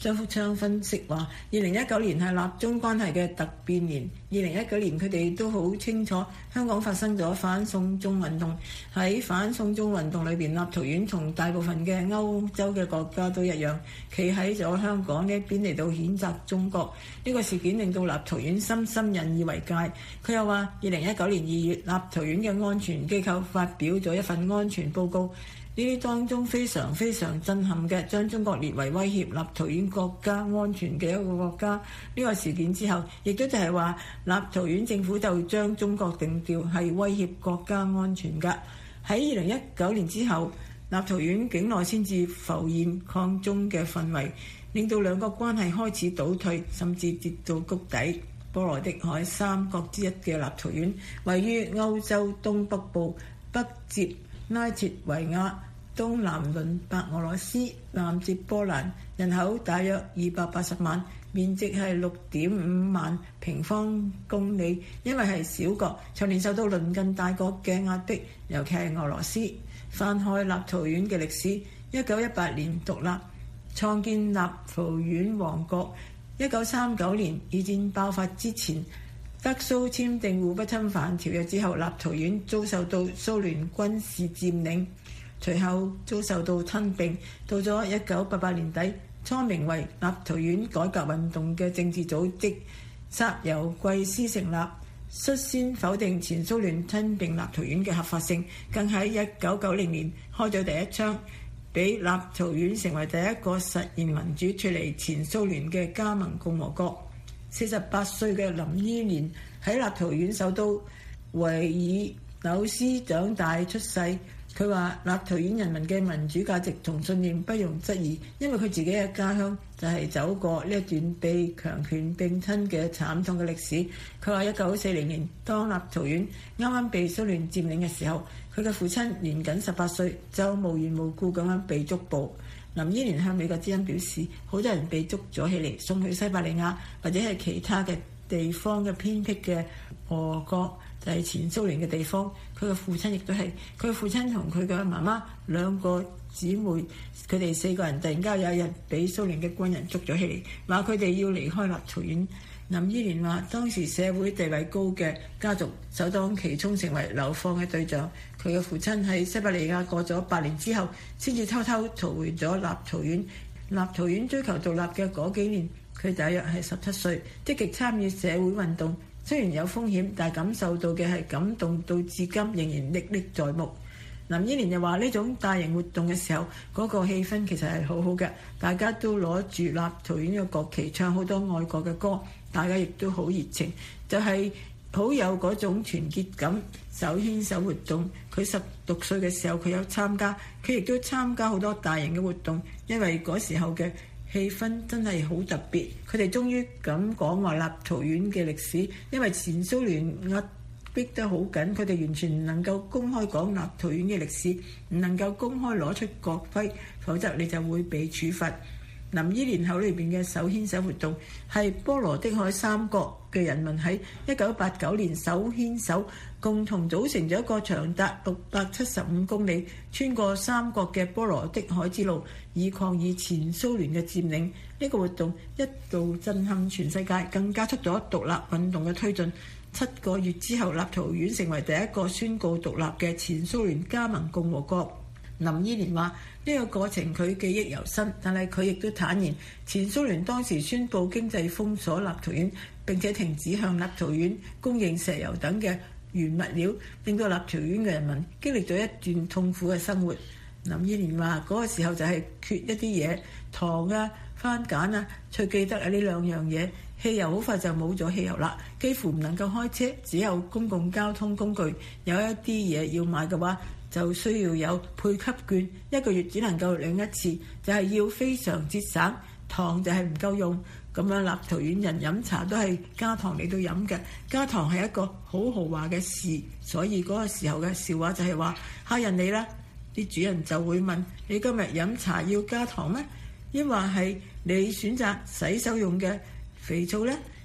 張福昌分析話，2019年係立中關係嘅突變年。2019年佢哋都好清楚，香港發生咗反送中運動。喺反送中運動裏邊，立陶宛同大部分嘅歐洲嘅國家都一樣，企喺咗香港呢一邊嚟到譴責中國。呢個事件令到立陶宛深深引以為戒。佢又話，2019年2月，立陶宛嘅安全機構發表咗一份安全報告。呢啲當中非常非常震撼嘅，將中國列為威脅立陶宛國家安全嘅一個國家。呢個事件之後，亦都就係話立陶宛政府就將中國定調係威脅國家安全㗎。喺2019年之後，立陶宛境內先至浮現抗中嘅氛圍，令到兩國關係開始倒退，甚至跌到谷底。波羅的海三國之一嘅立陶宛，位於歐洲東北部，北接拉脫維亞，東南鄰白俄羅斯，南接波蘭，人口大約280萬，面積係6.5萬平方公里。因為係小國，長年受到鄰近大國嘅壓迫，尤其係俄羅斯。翻開立陶宛嘅歷史，1918年獨立，創建立陶宛王國。1939年二戰爆發之前，德蘇簽訂互不侵犯條約之後，立陶宛遭受到蘇聯軍事佔領，隨後遭受到吞併。到咗1988年底，初名為立陶宛改革運動嘅政治組織薩尤季斯成立，率先否定前蘇聯吞併立陶宛嘅合法性，更喺1990年開咗第一槍，俾立陶宛成為第一個實現民主脫離前蘇聯嘅加盟共和國。48歲嘅林伊蓮喺立陶宛首都維爾紐斯長大出世。佢話立陶宛人民嘅民主價值同信念不容質疑，因為佢自己嘅家鄉就係走過呢一段被強權並吞嘅慘痛嘅歷史。佢話1940年當立陶宛啱啱被蘇聯佔領嘅時候，佢嘅父親年僅18歲就無緣無故咁樣被捉捕。林伊蓮向美國之音表示，好多人被捉咗起嚟，送去西伯利亞或者係其他嘅地方嘅偏僻嘅俄國，就係前蘇聯嘅地方。佢嘅父親亦都係，佢嘅父親同佢嘅媽媽兩個姊妹，佢哋4個人突然間有一日俾蘇聯嘅軍人捉咗起嚟，話佢哋要離開立陶宛。林伊蓮話，當時社會地位高嘅家族首當其衝成為流放嘅對象。佢嘅父親喺西伯利亞過咗8年之後，先至偷偷逃回咗立陶宛。立陶宛追求獨立嘅嗰幾年，佢大約係17歲，積極參與社會運動。雖然有風險，但感受到嘅係感動到至今仍然歷歷在目。林伊蓮又話，呢種大型活動嘅時候，嗰個氣氛其實係好好嘅，大家都攞住立陶宛嘅國旗，唱好多愛國嘅歌，大家亦都好熱情，就係好有嗰種團結感。手牽手活動，佢16歲嘅時候佢有參加，佢亦都參加好多大型嘅活動，因為嗰時候嘅氣氛真係好特別。佢哋終於咁講話立陶宛嘅歷史，因為前蘇聯壓逼得好緊，佢哋完全唔能夠公開講立陶宛嘅歷史，唔能夠公開攞出國徽，否則你就會被處罰。林伊蓮口裏邊嘅手牽手活動係波羅的海三國嘅人民喺1989年手牽手，共同組成咗一個長達675公里、穿過三國嘅波羅的海之路，以抗議前蘇聯嘅佔領。呢個活動一度震撼全世界，更加速咗獨立運動嘅推進。7個月之後，立陶宛成為第一個宣告獨立嘅前蘇聯加盟共和國。林伊蓮話：呢個過程佢記憶猶新，但係佢亦都坦言，前蘇聯當時宣布經濟封鎖立陶宛，並且停止向立陶宛供應石油等嘅原物料，令到立陶宛嘅人民經歷咗一段痛苦嘅生活。林伊蓮話：嗰個時候就係缺一啲嘢，糖啊、番梘啊，最記得啊呢兩樣嘢。汽油好快就冇咗汽油啦，幾乎唔能夠開車，只有公共交通工具。有一啲嘢要買嘅話，就需要有配給券，一個月只能夠領一次，就係要非常節省。糖就係唔夠用，咁樣立陶宛人飲茶都係加糖嚟到飲嘅，加糖係一個好豪華嘅事，所以嗰個時候嘅笑話就係話客人嚟啦，啲主人就會問：你今日飲茶要加糖咩？抑或係你選擇洗手用嘅肥皂呢？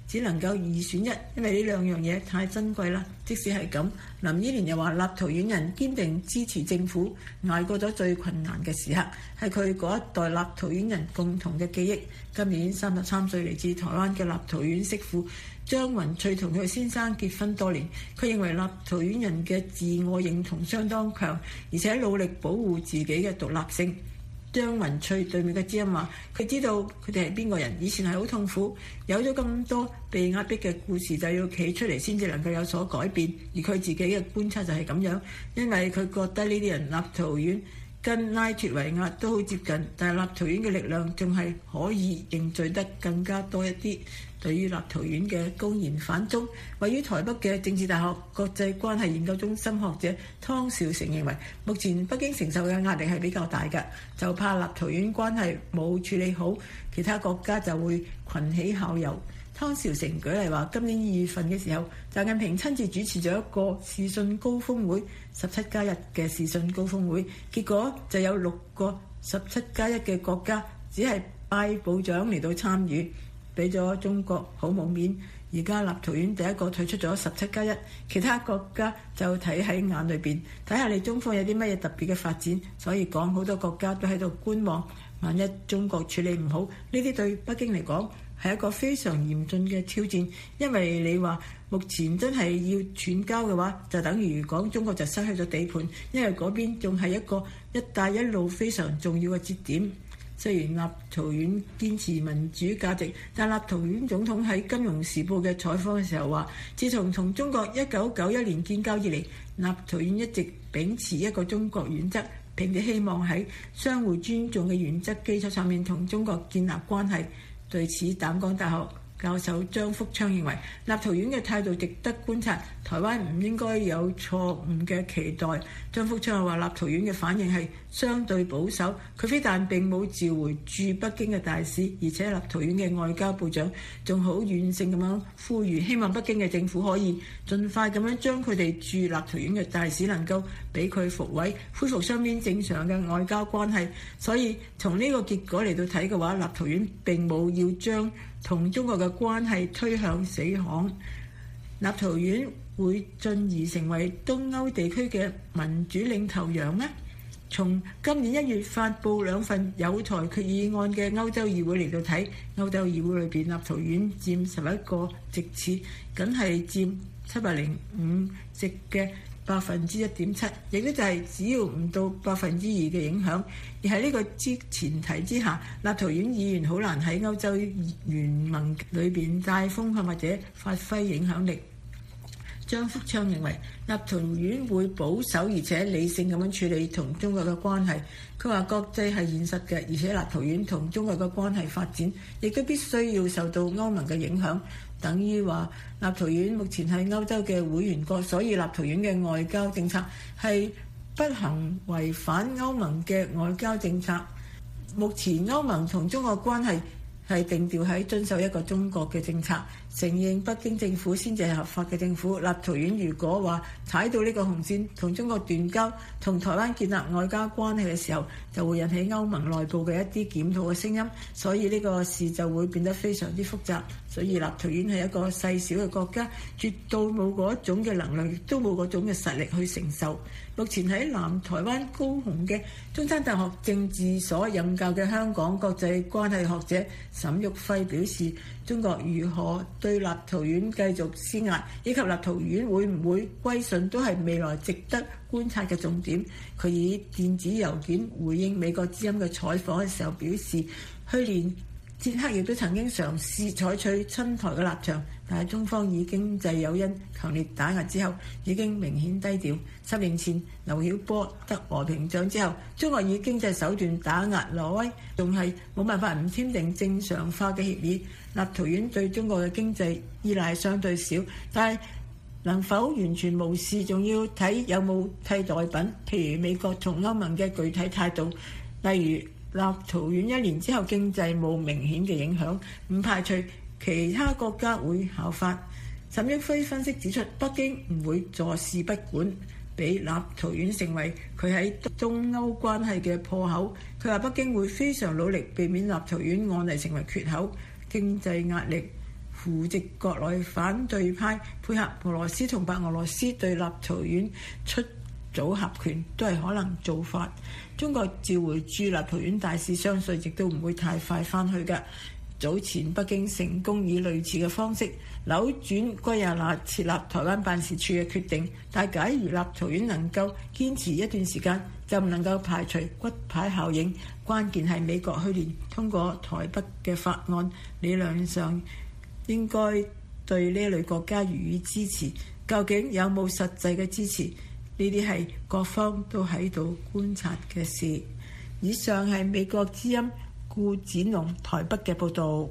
只能夠2選1，因為呢兩樣嘢太珍貴啦。即使係咁，林依蓮又話立陶宛人堅定支持政府，捱過咗最困難嘅時刻，係佢嗰一代立陶宛人共同嘅記憶。今年33歲嚟自台灣嘅立陶宛媳婦張雲翠同佢先生結婚多年，佢認為立陶宛人嘅自我認同相當強，而且努力保護自己嘅獨立性。張雲翠對面嘅知音話：佢知道佢哋係邊個人，以前係好痛苦，有咗咁多被壓迫嘅故事，就要企出嚟先至能夠有所改變。而佢自己嘅觀察就係咁樣，因為佢覺得呢啲人立陶宛跟拉脫維亞都好接近，但係立陶宛嘅力量仲係可以凝聚得更加多一啲。對於立陶宛嘅公然反中，位於台北嘅政治大學國際關係研究中心學者湯兆成認為，目前北京承受嘅壓力係比較大嘅，就怕立陶宛關係冇處理好，其他國家就會群起效尤。湯兆成舉例話，今年2月份嘅時候，習近平親自主持咗一個視訊高峰會，17+1嘅視訊高峰會，結果就有6個17+1嘅國家只係拜部長嚟到參與，俾咗中國好冇面。而家立陶宛第一個退出咗17+1，其他國家就睇喺眼裏邊，睇下你中方有啲乜嘢特別嘅發展。所以講好多國家都喺度觀望，萬一中國處理唔好，呢啲對北京嚟講係一個非常嚴峻嘅挑戰。因為你話目前真係要斷交嘅話，就等於講中國就失去咗地盤，因為嗰邊仲係一個一帶一路非常重要嘅節點。雖然立陶宛堅持民主價值，但立陶宛總統喺《金融時報》嘅採訪嘅時候話，自從同中國1991年建交以嚟，立陶宛一直秉持一個中國原則，並且希望喺相互尊重嘅原則基礎上面同中國建立關係。對此，淡江大學教授張福昌認為，立陶宛嘅態度值得觀察，台灣唔應該有錯誤嘅期待。張福昌又話，立陶宛嘅反應係相對保守，佢非但並冇召回駐北京嘅大使，而且立陶宛嘅外交部長仲好軟性咁樣呼籲，希望北京嘅政府可以盡快咁樣將佢哋駐立陶宛嘅大使能夠俾佢復位，恢復雙邊正常嘅外交關係。所以從呢個結果嚟到睇嘅話，立陶宛並冇要將同中國嘅關係推向死巷。立陶宛會進而成為東歐地區嘅民主領頭羊咩？從今年1月發布2份有台決議案嘅歐洲議會嚟到睇，歐洲議會裏邊立陶宛佔11個席次，僅係佔705席嘅1.7%，亦都就係只要唔到2%嘅影響。而喺呢個前提之下，立陶宛議員好難喺歐洲聯盟裏邊帶風向或者發揮影響力。張福昌認為，立陶宛會保守而且理性咁樣處理同中國嘅關係。佢話國際係現實嘅，而且立陶宛同中國嘅關係發展，亦都必須要受到歐盟嘅影響。等於話立陶宛目前係歐洲嘅會員國，所以立陶宛嘅外交政策係不行違反歐盟嘅外交政策。目前歐盟同中國關係係定調喺遵守一個中國嘅政策，承認北京政府先至係合法嘅政府。立陶宛如果話踩到呢個紅線，同中國斷交，同台灣建立外交關係嘅時候，就會引起歐盟內部嘅一啲檢討嘅聲音，所以呢個事就會變得非常之複雜。所以立陶宛係一個細小嘅國家，絕對冇嗰一種嘅能量，亦都冇嗰種嘅實力去承受。目前喺南台灣高雄嘅中山大學政治所任教嘅香港國際關係學者沈旭輝表示，中國如何對立陶宛繼續施壓，以及立陶宛會唔會歸順，都係未來值得觀察嘅重點。佢以電子郵件回應美國之音嘅採訪嘅時候表示，去年捷克亦都曾經嘗試採取親台嘅立場，但係中方以經濟誘因強烈打壓之後，已經明顯低調。10年前劉曉波得和平獎之後，中國以經濟手段打壓挪威，仲係冇辦法唔簽訂正常化嘅協議。立陶宛對中國嘅經濟依賴相對少，但係能否完全無視，仲要睇有冇替代品，譬如美國同歐盟嘅具體態度。例如立陶宛1年之後經濟冇明顯嘅影響，唔排除其他國家會效法。沈旭輝分析指出，北京唔會坐視不管，俾立陶宛成為佢喺中歐關係嘅破口。佢話北京會非常努力避免立陶宛案例成為缺口，經濟壓力扶植國內反對派，配合俄羅斯同白俄羅斯對立陶宛出組合拳，都係可能做法。中國召回駐立陶宛大使，相信亦都唔會太快翻去嘅。早前北京成功以類似嘅方式扭轉圭亞那設立台灣辦事處嘅決定，但假如立陶宛能夠堅持一段時間，就唔能夠排除骨牌效應。關鍵係美國去年通過台北嘅法案，理論上應該對呢類國家予以支持，究竟有冇實際嘅支持？呢啲係各方都喺度觀察嘅事。以上係美國之音顧展龍台北嘅報導。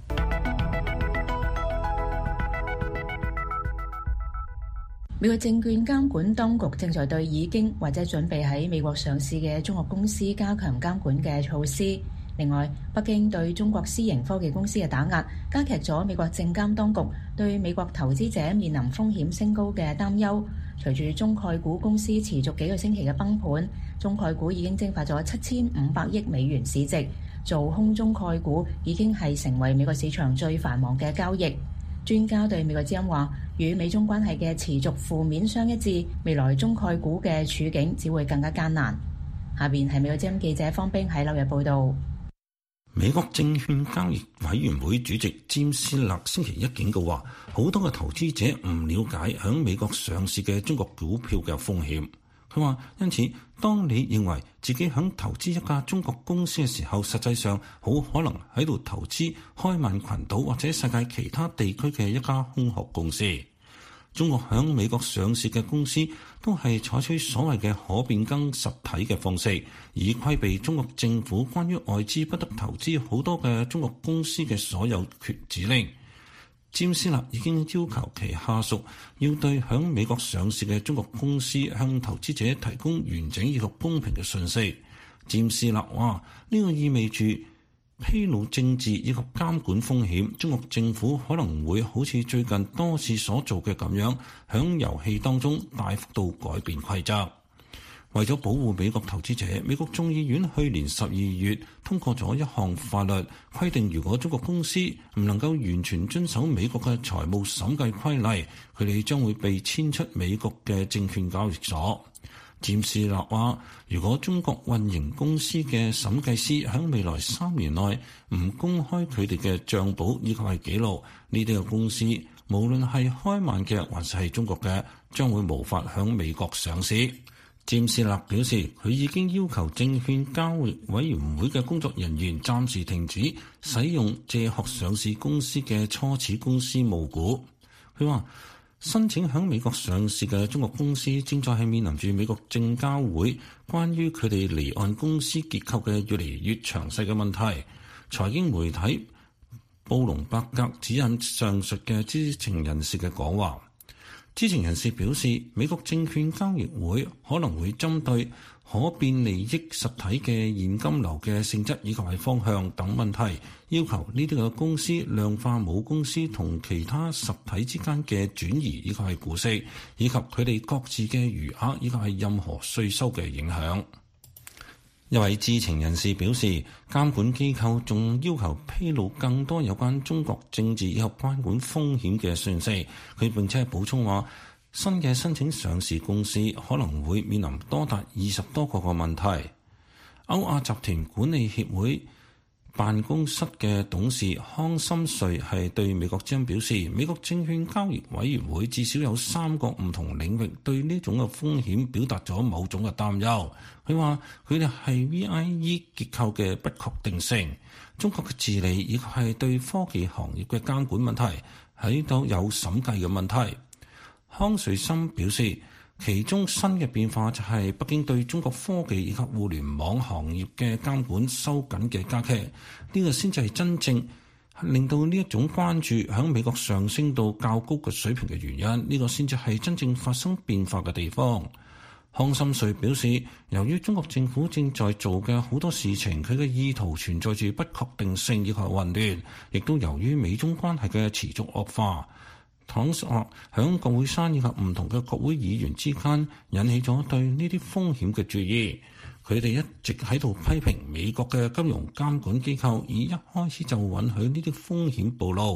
美國證券監管當局正在對已經或者準備喺美國上市嘅中國公司加強監管嘅措施。另外，北京對中國私營科技公司嘅打壓，加劇咗美國證監當局對美國投資者面臨風險升高嘅擔憂。隨住中概股公司持續幾個星期嘅崩盤，中概股已經蒸發咗7500億美元市值，做空中概股已經係成為美國市場最繁忙嘅交易。專家對美國之音話，與美中關係嘅持續負面相一致，未來中概股嘅處境只會更加艱難。下邊係美國之音記者方冰喺紐約報導。 美國證券交易委員會主席詹斯勒星期一警告話，好多嘅投資者唔了解響美國上市嘅中國股票嘅風險。佢話，因此當你認為自己響投資一家中國公司嘅時候，實際上好可能喺度投資開曼群島或者世界其他地區嘅一家空殼公司。中國響美國上市嘅公司都係採取所謂嘅可變更實體嘅方式，以規避中國政府關於外資不得投資好多嘅中國公司嘅所有權指令。詹斯勒已經要求其下屬要對響美國上市嘅中國公司向投資者提供完整以及公平嘅信息。詹斯勒話，呢個意味住披露政治以及監管風險，中國政府可能會好似最近多次所做嘅咁樣，響遊戲當中大幅度改變規則。為咗保護美國投資者，美國眾議院去年12月通過咗一項法律，規定如果中國公司唔能夠完全遵守美國嘅財務審計規例，佢哋將會被遷出美國嘅證券交易所。詹士勒話，如果中國運營公司嘅審計師喺未來3年內唔公開佢哋嘅帳簿以及係記錄，呢啲嘅公司無論係開曼嘅還是係中國嘅，將會無法響美國上市。詹士勒表示，佢已經要求證券交易委員會嘅工作人員暫時停止使用借殼上市公司嘅初始公司募股。佢話，申請響美國上市嘅中國公司正在係面臨住美國證交會關於佢哋離岸公司結構嘅越嚟越詳細嘅問題。財經媒體布隆伯格指引上述嘅知情人士嘅講話。知情人士表示，美國證券交易會可能會針對可變利益實體嘅現金流嘅性質以及係方向等問題，要求呢啲嘅公司量化母公司同其他實體之間嘅轉移以及係股息，以及佢哋各自嘅餘額以及係任何稅收嘅影響。一位知情人士表示，監管機構仲要求披露更多有關中國政治以及監管風險嘅信息。佢並且係補充話，新嘅申請上市公司可能會面臨多達20多個問題。歐亞集團管理協會辦公室嘅董事康森瑞係對美國之音表示，美國證券交易委員會至少有3個唔同領域對呢種嘅風險表達咗某種嘅擔憂。佢話佢哋係 VIE 結構嘅不確定性、中國嘅治理以及係對科技行業嘅監管問題喺度有審計嘅問題。康瑞森表示，其中新嘅變化就係北京對中國科技以及互聯網行業嘅監管收緊嘅加劇，呢個先至係真正令到呢一種關注響美國上升到較高嘅水平嘅原因，呢個先至係真正發生變化嘅地方。康森瑞表示，由於中國政府正在做嘅好多事情，佢嘅意圖存在住不確定性以及混亂，亦都由於美中關係嘅持續惡化。倘若響國會山以及唔同嘅國會議員之間引起咗對呢啲風險嘅注意，佢哋一直喺度批評美國嘅金融監管機構以一開始就允許呢啲風險暴露，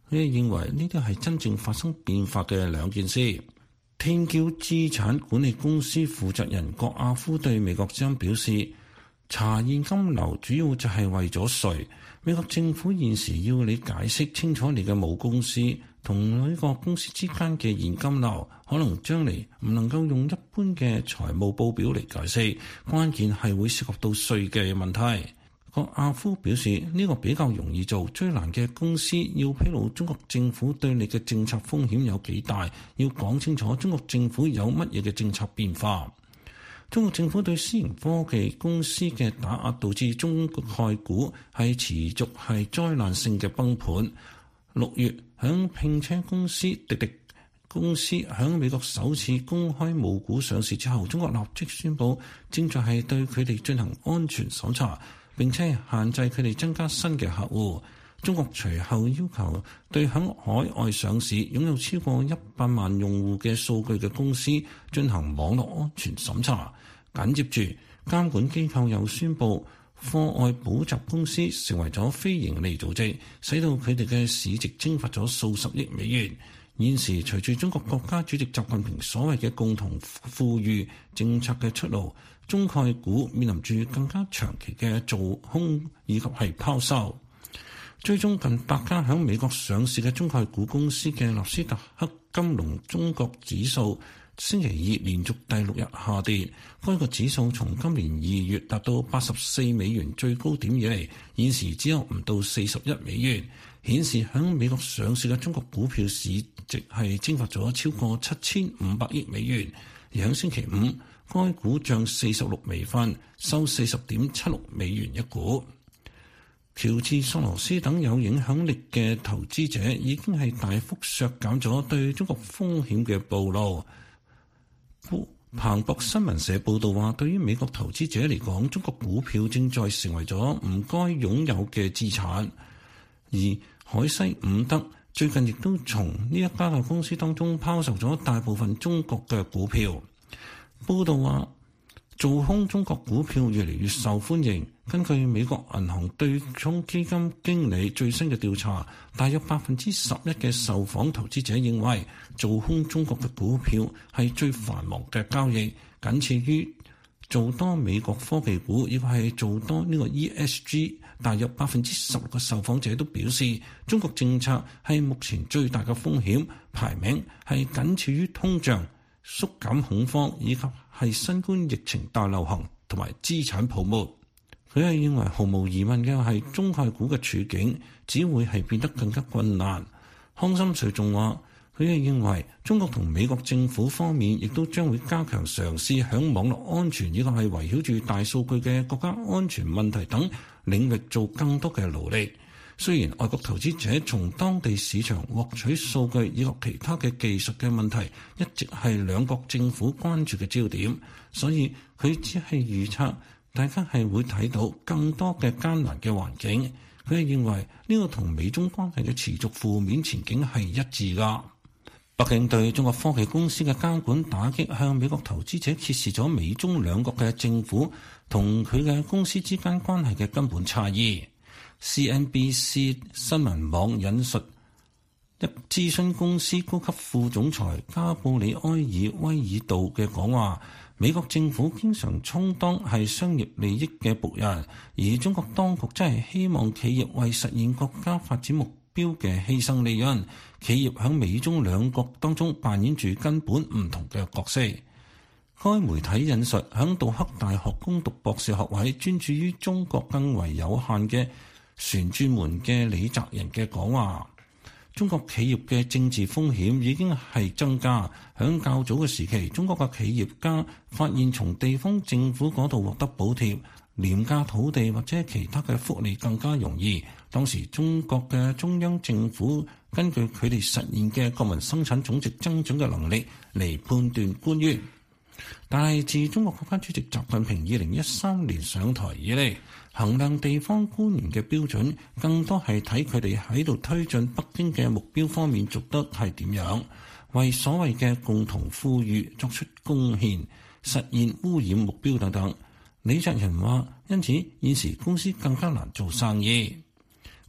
佢哋認為呢啲係真正發生變化嘅兩件事。天驕資產管理公司負責人郭亞夫對美國之音表示，查現金流主要就係為咗稅。美國政府現時要你解釋清楚你嘅母公司同呢個公司之間嘅現金流，可能將嚟唔能夠用一般嘅財務報表嚟解釋，關鍵係會涉及到稅嘅問題。郭亞夫表示，呢個比較容易做，最難嘅公司要披露中國政府對你嘅政策風險有幾大，要講清楚中國政府有乜嘢嘅政策變化。中國政府對私營科技公司嘅打壓，導致中概股係持續係災難性嘅崩盤。6月，響拼車公司滴滴公司響美國首次公開募股上市之後，中國立即宣布正在係對佢哋進行安全審查，並且限制佢哋增加新嘅客戶。中國隨後要求對響海外上市、擁有超過100萬用戶嘅數據嘅公司進行網絡安全審查。緊接住，監管機構又宣布課外補習公司成為咗非營利組織，使到佢哋嘅市值蒸發咗數十億美元。現時隨住中國國家主席習近平所謂嘅共同富裕政策嘅出爐，中概股面臨住更加長期嘅做空以及係拋售。追蹤近100家響美國上市嘅中概股公司嘅納斯達克金龍中國指數星期二連續第6日下跌，該個指數從今年2月達到84美元最高點以嚟，現時只有唔到41美元，顯示響美國上市嘅中國股票市值係蒸發咗超過7500億美元。而響星期五，該股漲46美分，收40.76美元一股。喬治索羅斯等有影響力嘅投資者已經係大幅削減咗對中國風險嘅暴露。彭博新聞社報道話，對於美國投資者嚟講，中國股票正在成為咗唔該擁有嘅資產。而海西伍德最近亦都從呢一家嘅公司當中拋售咗大部分中國嘅股票。報道話，做空中國股票越嚟越受歡迎。根據美國銀行對沖基金經理最新嘅調查，大約11%嘅受訪投資者認為做空中國嘅股票係最繁忙嘅交易，僅次於做多美國科技股，亦係做多呢個 ESG。大約16%嘅受訪者都表示，中國政策係目前最大嘅風險，排名係僅次於通脹、縮減恐慌以及係新冠疫情大流行同埋資產泡沫。佢係認為毫無疑問嘅係中概股嘅處境只會係變得更加困難。康森瑞仲話，佢係認為中國同美國政府方面亦都將會加強嘗試響網絡安全以及係圍繞住大數據嘅國家安全問題等領域做更多嘅努力。雖然外國投資者從當地市場獲取數據以及其他嘅技術嘅問題一直係兩國政府關注嘅焦點，所以佢只係預測大家係會睇到更多嘅艱難嘅環境。佢係認為呢個同美中關係嘅持續負面前景係一致㗎。北京對中國科技公司嘅監管打擊，向美國投資者揭示咗美中兩國嘅政府同佢嘅公司之間關係嘅根本差異。CNBC 新聞網引述一諮詢公司高級副總裁加布里埃爾威爾道嘅講話，美國政府經常充當係商業利益嘅僕人，而中國當局真係希望企業為實現國家發展目標嘅犧牲利潤，企業喺美中兩國當中扮演住根本唔同嘅角色。該媒體引述響杜克大學攻讀博士學位、專注於中國更為有限嘅旋轉門嘅李澤仁嘅講話，中國企業嘅政治風險已經係增加。響較早嘅時期，中國嘅企業家發現從地方政府嗰度獲得補貼、廉價土地或者其他嘅福利更加容易。當時中國嘅中央政府根據佢哋實現嘅國民生產總值增長嘅能力嚟判斷官員。但係自中國國家主席習近平2013年上台以嚟，衡量地方官員嘅標準更多係睇佢哋喺度推進北京嘅目標方面做得係點樣，為所謂嘅共同富裕作出貢獻，實現污染目標等等。李澤仁話，因此現時公司更加難做生意。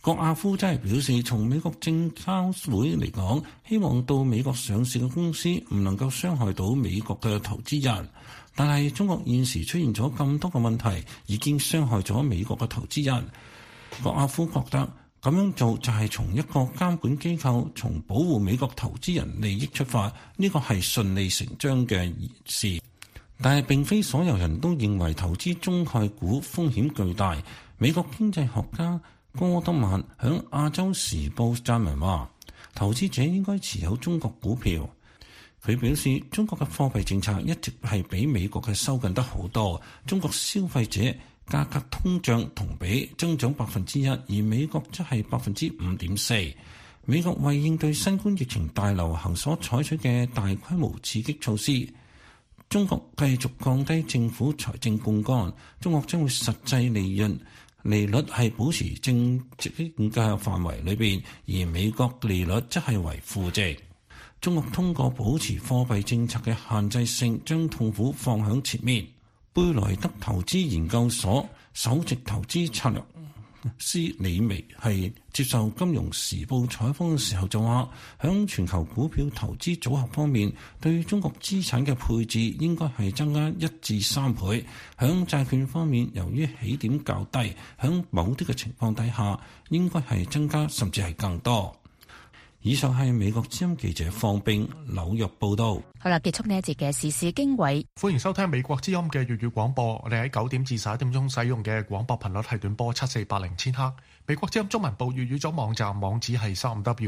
郭亞夫真係表示，從美國證交會嚟講，希望到美國上市嘅公司唔能夠傷害到美國嘅投資人。但係中國現時出現咗咁多個問題，已經傷害咗美國嘅投資人。郭亞夫覺得咁樣做就係從一個監管機構從保護美國投資人利益出發，呢個係順理成章嘅事。但係並非所有人都認為投資中概股風險巨大。美國經濟學家戈德曼響亞洲時報撰文話，投資者應該持有中國股票。佢表示，中國嘅貨幣政策一直係比美國嘅收緊得好多。中國消費者價格通脹同比增長1%，而美國則係5.4%。美國為應對新冠疫情大流行所採取嘅大規模刺激措施，中國繼續降低政府財政槓桿，中國將會實際利率係保持正值嘅範圍裏邊，而美國利率則係為負值。中國通過保持貨幣政策嘅限制性，將痛苦放響前面。貝萊德投資研究所首席投資策略師李薇係接受《金融時報》採訪嘅時候就話，響全球股票投資組合方面，對中國資產嘅配置應該係增加1至3倍。響債券方面，由於起點較低，響某啲嘅情況底下，應該係增加甚至係更多。以上係美國之音記者方冰紐約報道。 好啦，結束呢一節嘅時事經緯。 歡迎收聽美國之音嘅粵語廣播。我哋喺9點至11點鐘使用嘅廣播頻率係短波7480千赫。美國之音中文部粵語組網站網址係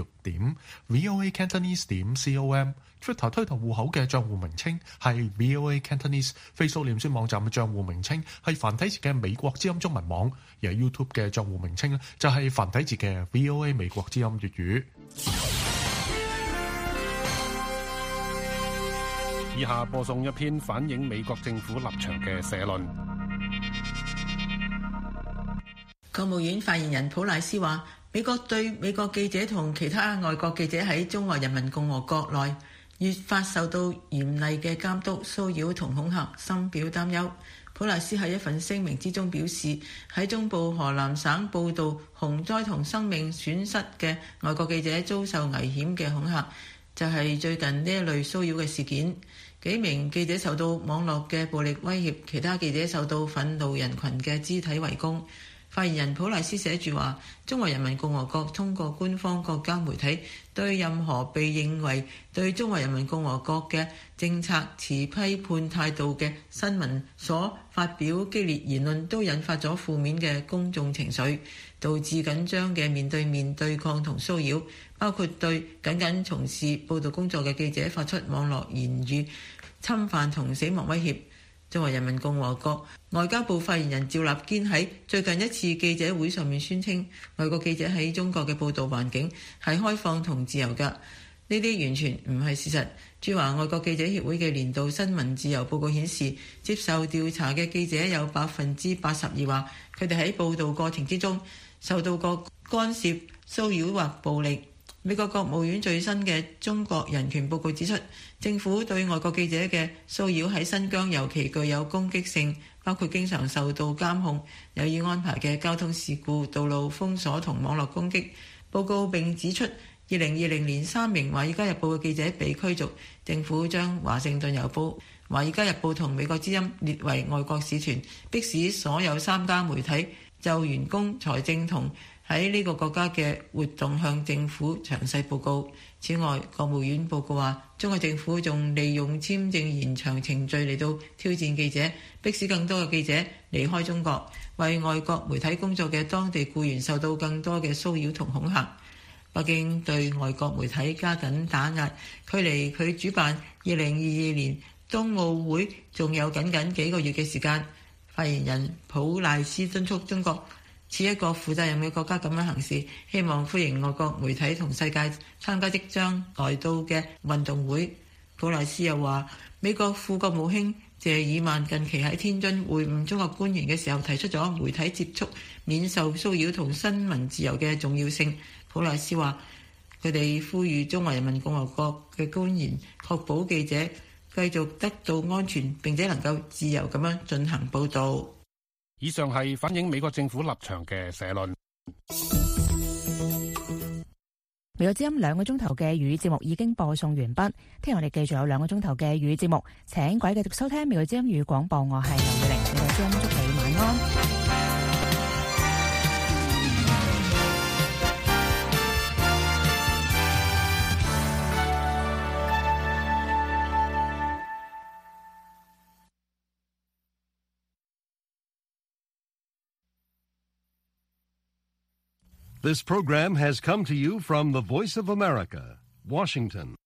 3w.voacantonese.com。Twitter 推特戶口嘅賬戶名稱係 VOA Cantonese。Facebook 臉書網站嘅賬戶名稱係繁體字嘅美國之音中文網。而 YouTube 嘅賬戶名稱就係繁體字嘅 VOA 美國之音粵語。 以下播送一篇反映美國政府立場嘅社論。 國務院發言人普賴斯話，美國對美國記者同其他外國記者喺中華人民共和國內越發受到嚴厲嘅監督、騷擾同恐嚇，深表擔憂。普賴斯喺一份聲明之中表示，喺中部河南省報導洪災同生命損失嘅外國記者遭受危險嘅恐嚇，就係最近呢一類騷擾嘅事件。幾名記者受到網絡嘅暴力威脅，其他記者受到憤怒人群嘅肢體圍攻。發言人普賴斯寫住話，中華人民共和國通過官方國家媒體對任何被認為對中華人民共和國嘅政策持批判態度嘅新聞所發表激烈言論，都引發咗負面嘅公眾情緒，導致緊張嘅面對面對抗同騷擾，包括對僅從事報導工作嘅記者發出網絡言語侵犯同死亡威脅。中華人民共和國外交部發言人趙立堅喺最近一次記者會上面宣稱，外國記者喺中國嘅報導環境係開放同自由㗎，呢啲完全唔係事實。駐華外國記者協會嘅年度新聞自由報告顯示，接受調查嘅記者有82%話，佢哋喺報導過程之中受到過干涉、騷擾或暴力。美國國務院最新嘅中國人權報告指出，政府對外國記者嘅騷擾喺新疆尤其具有攻擊性，包括經常受到監控、有意安排嘅交通事故、道路封鎖同網絡攻擊。報告並指出，2020年3名《華爾街日報》嘅記者被驅逐，政府將《華盛頓郵報》、《華爾街日報》同《美國之音》列為外國使團，迫使所有3家媒體就員工、財政同喺呢個國家嘅活動向政府詳細報告。此外，國務院報告話，中國政府仲利用簽證延長程序嚟到挑戰記者，迫使更多嘅記者離開中國，為外國媒體工作嘅當地僱員受到更多嘅騷擾同恐嚇。北京對外國媒體加緊打壓，距離佢主辦2022年冬奧會仲有僅幾個月嘅時間。發言人普賴斯敦促中國似一個負責任嘅國家咁樣行事，希望歡迎外國媒體同世界參加即將來到嘅運動會。普賴斯又話，美國副國務卿謝爾曼近期喺天津會晤中國官員嘅時候，提出咗媒體接觸免受騷擾同新聞自由嘅重要性。普賴斯話，佢哋呼籲中華人民共和國嘅官員確保記者繼續得到安全並且能夠自由咁樣進行報導。 以上係反映美國政府立場嘅社論。 美國之音2個鐘頭嘅粵語節目已經播送完畢，聽日我哋繼續有2個鐘頭嘅粵語節目，請各位繼續收聽美國之音粵語廣播，我係劉月玲，美國之音祝你晚安。 This program has come to you from the Voice of America, Washington.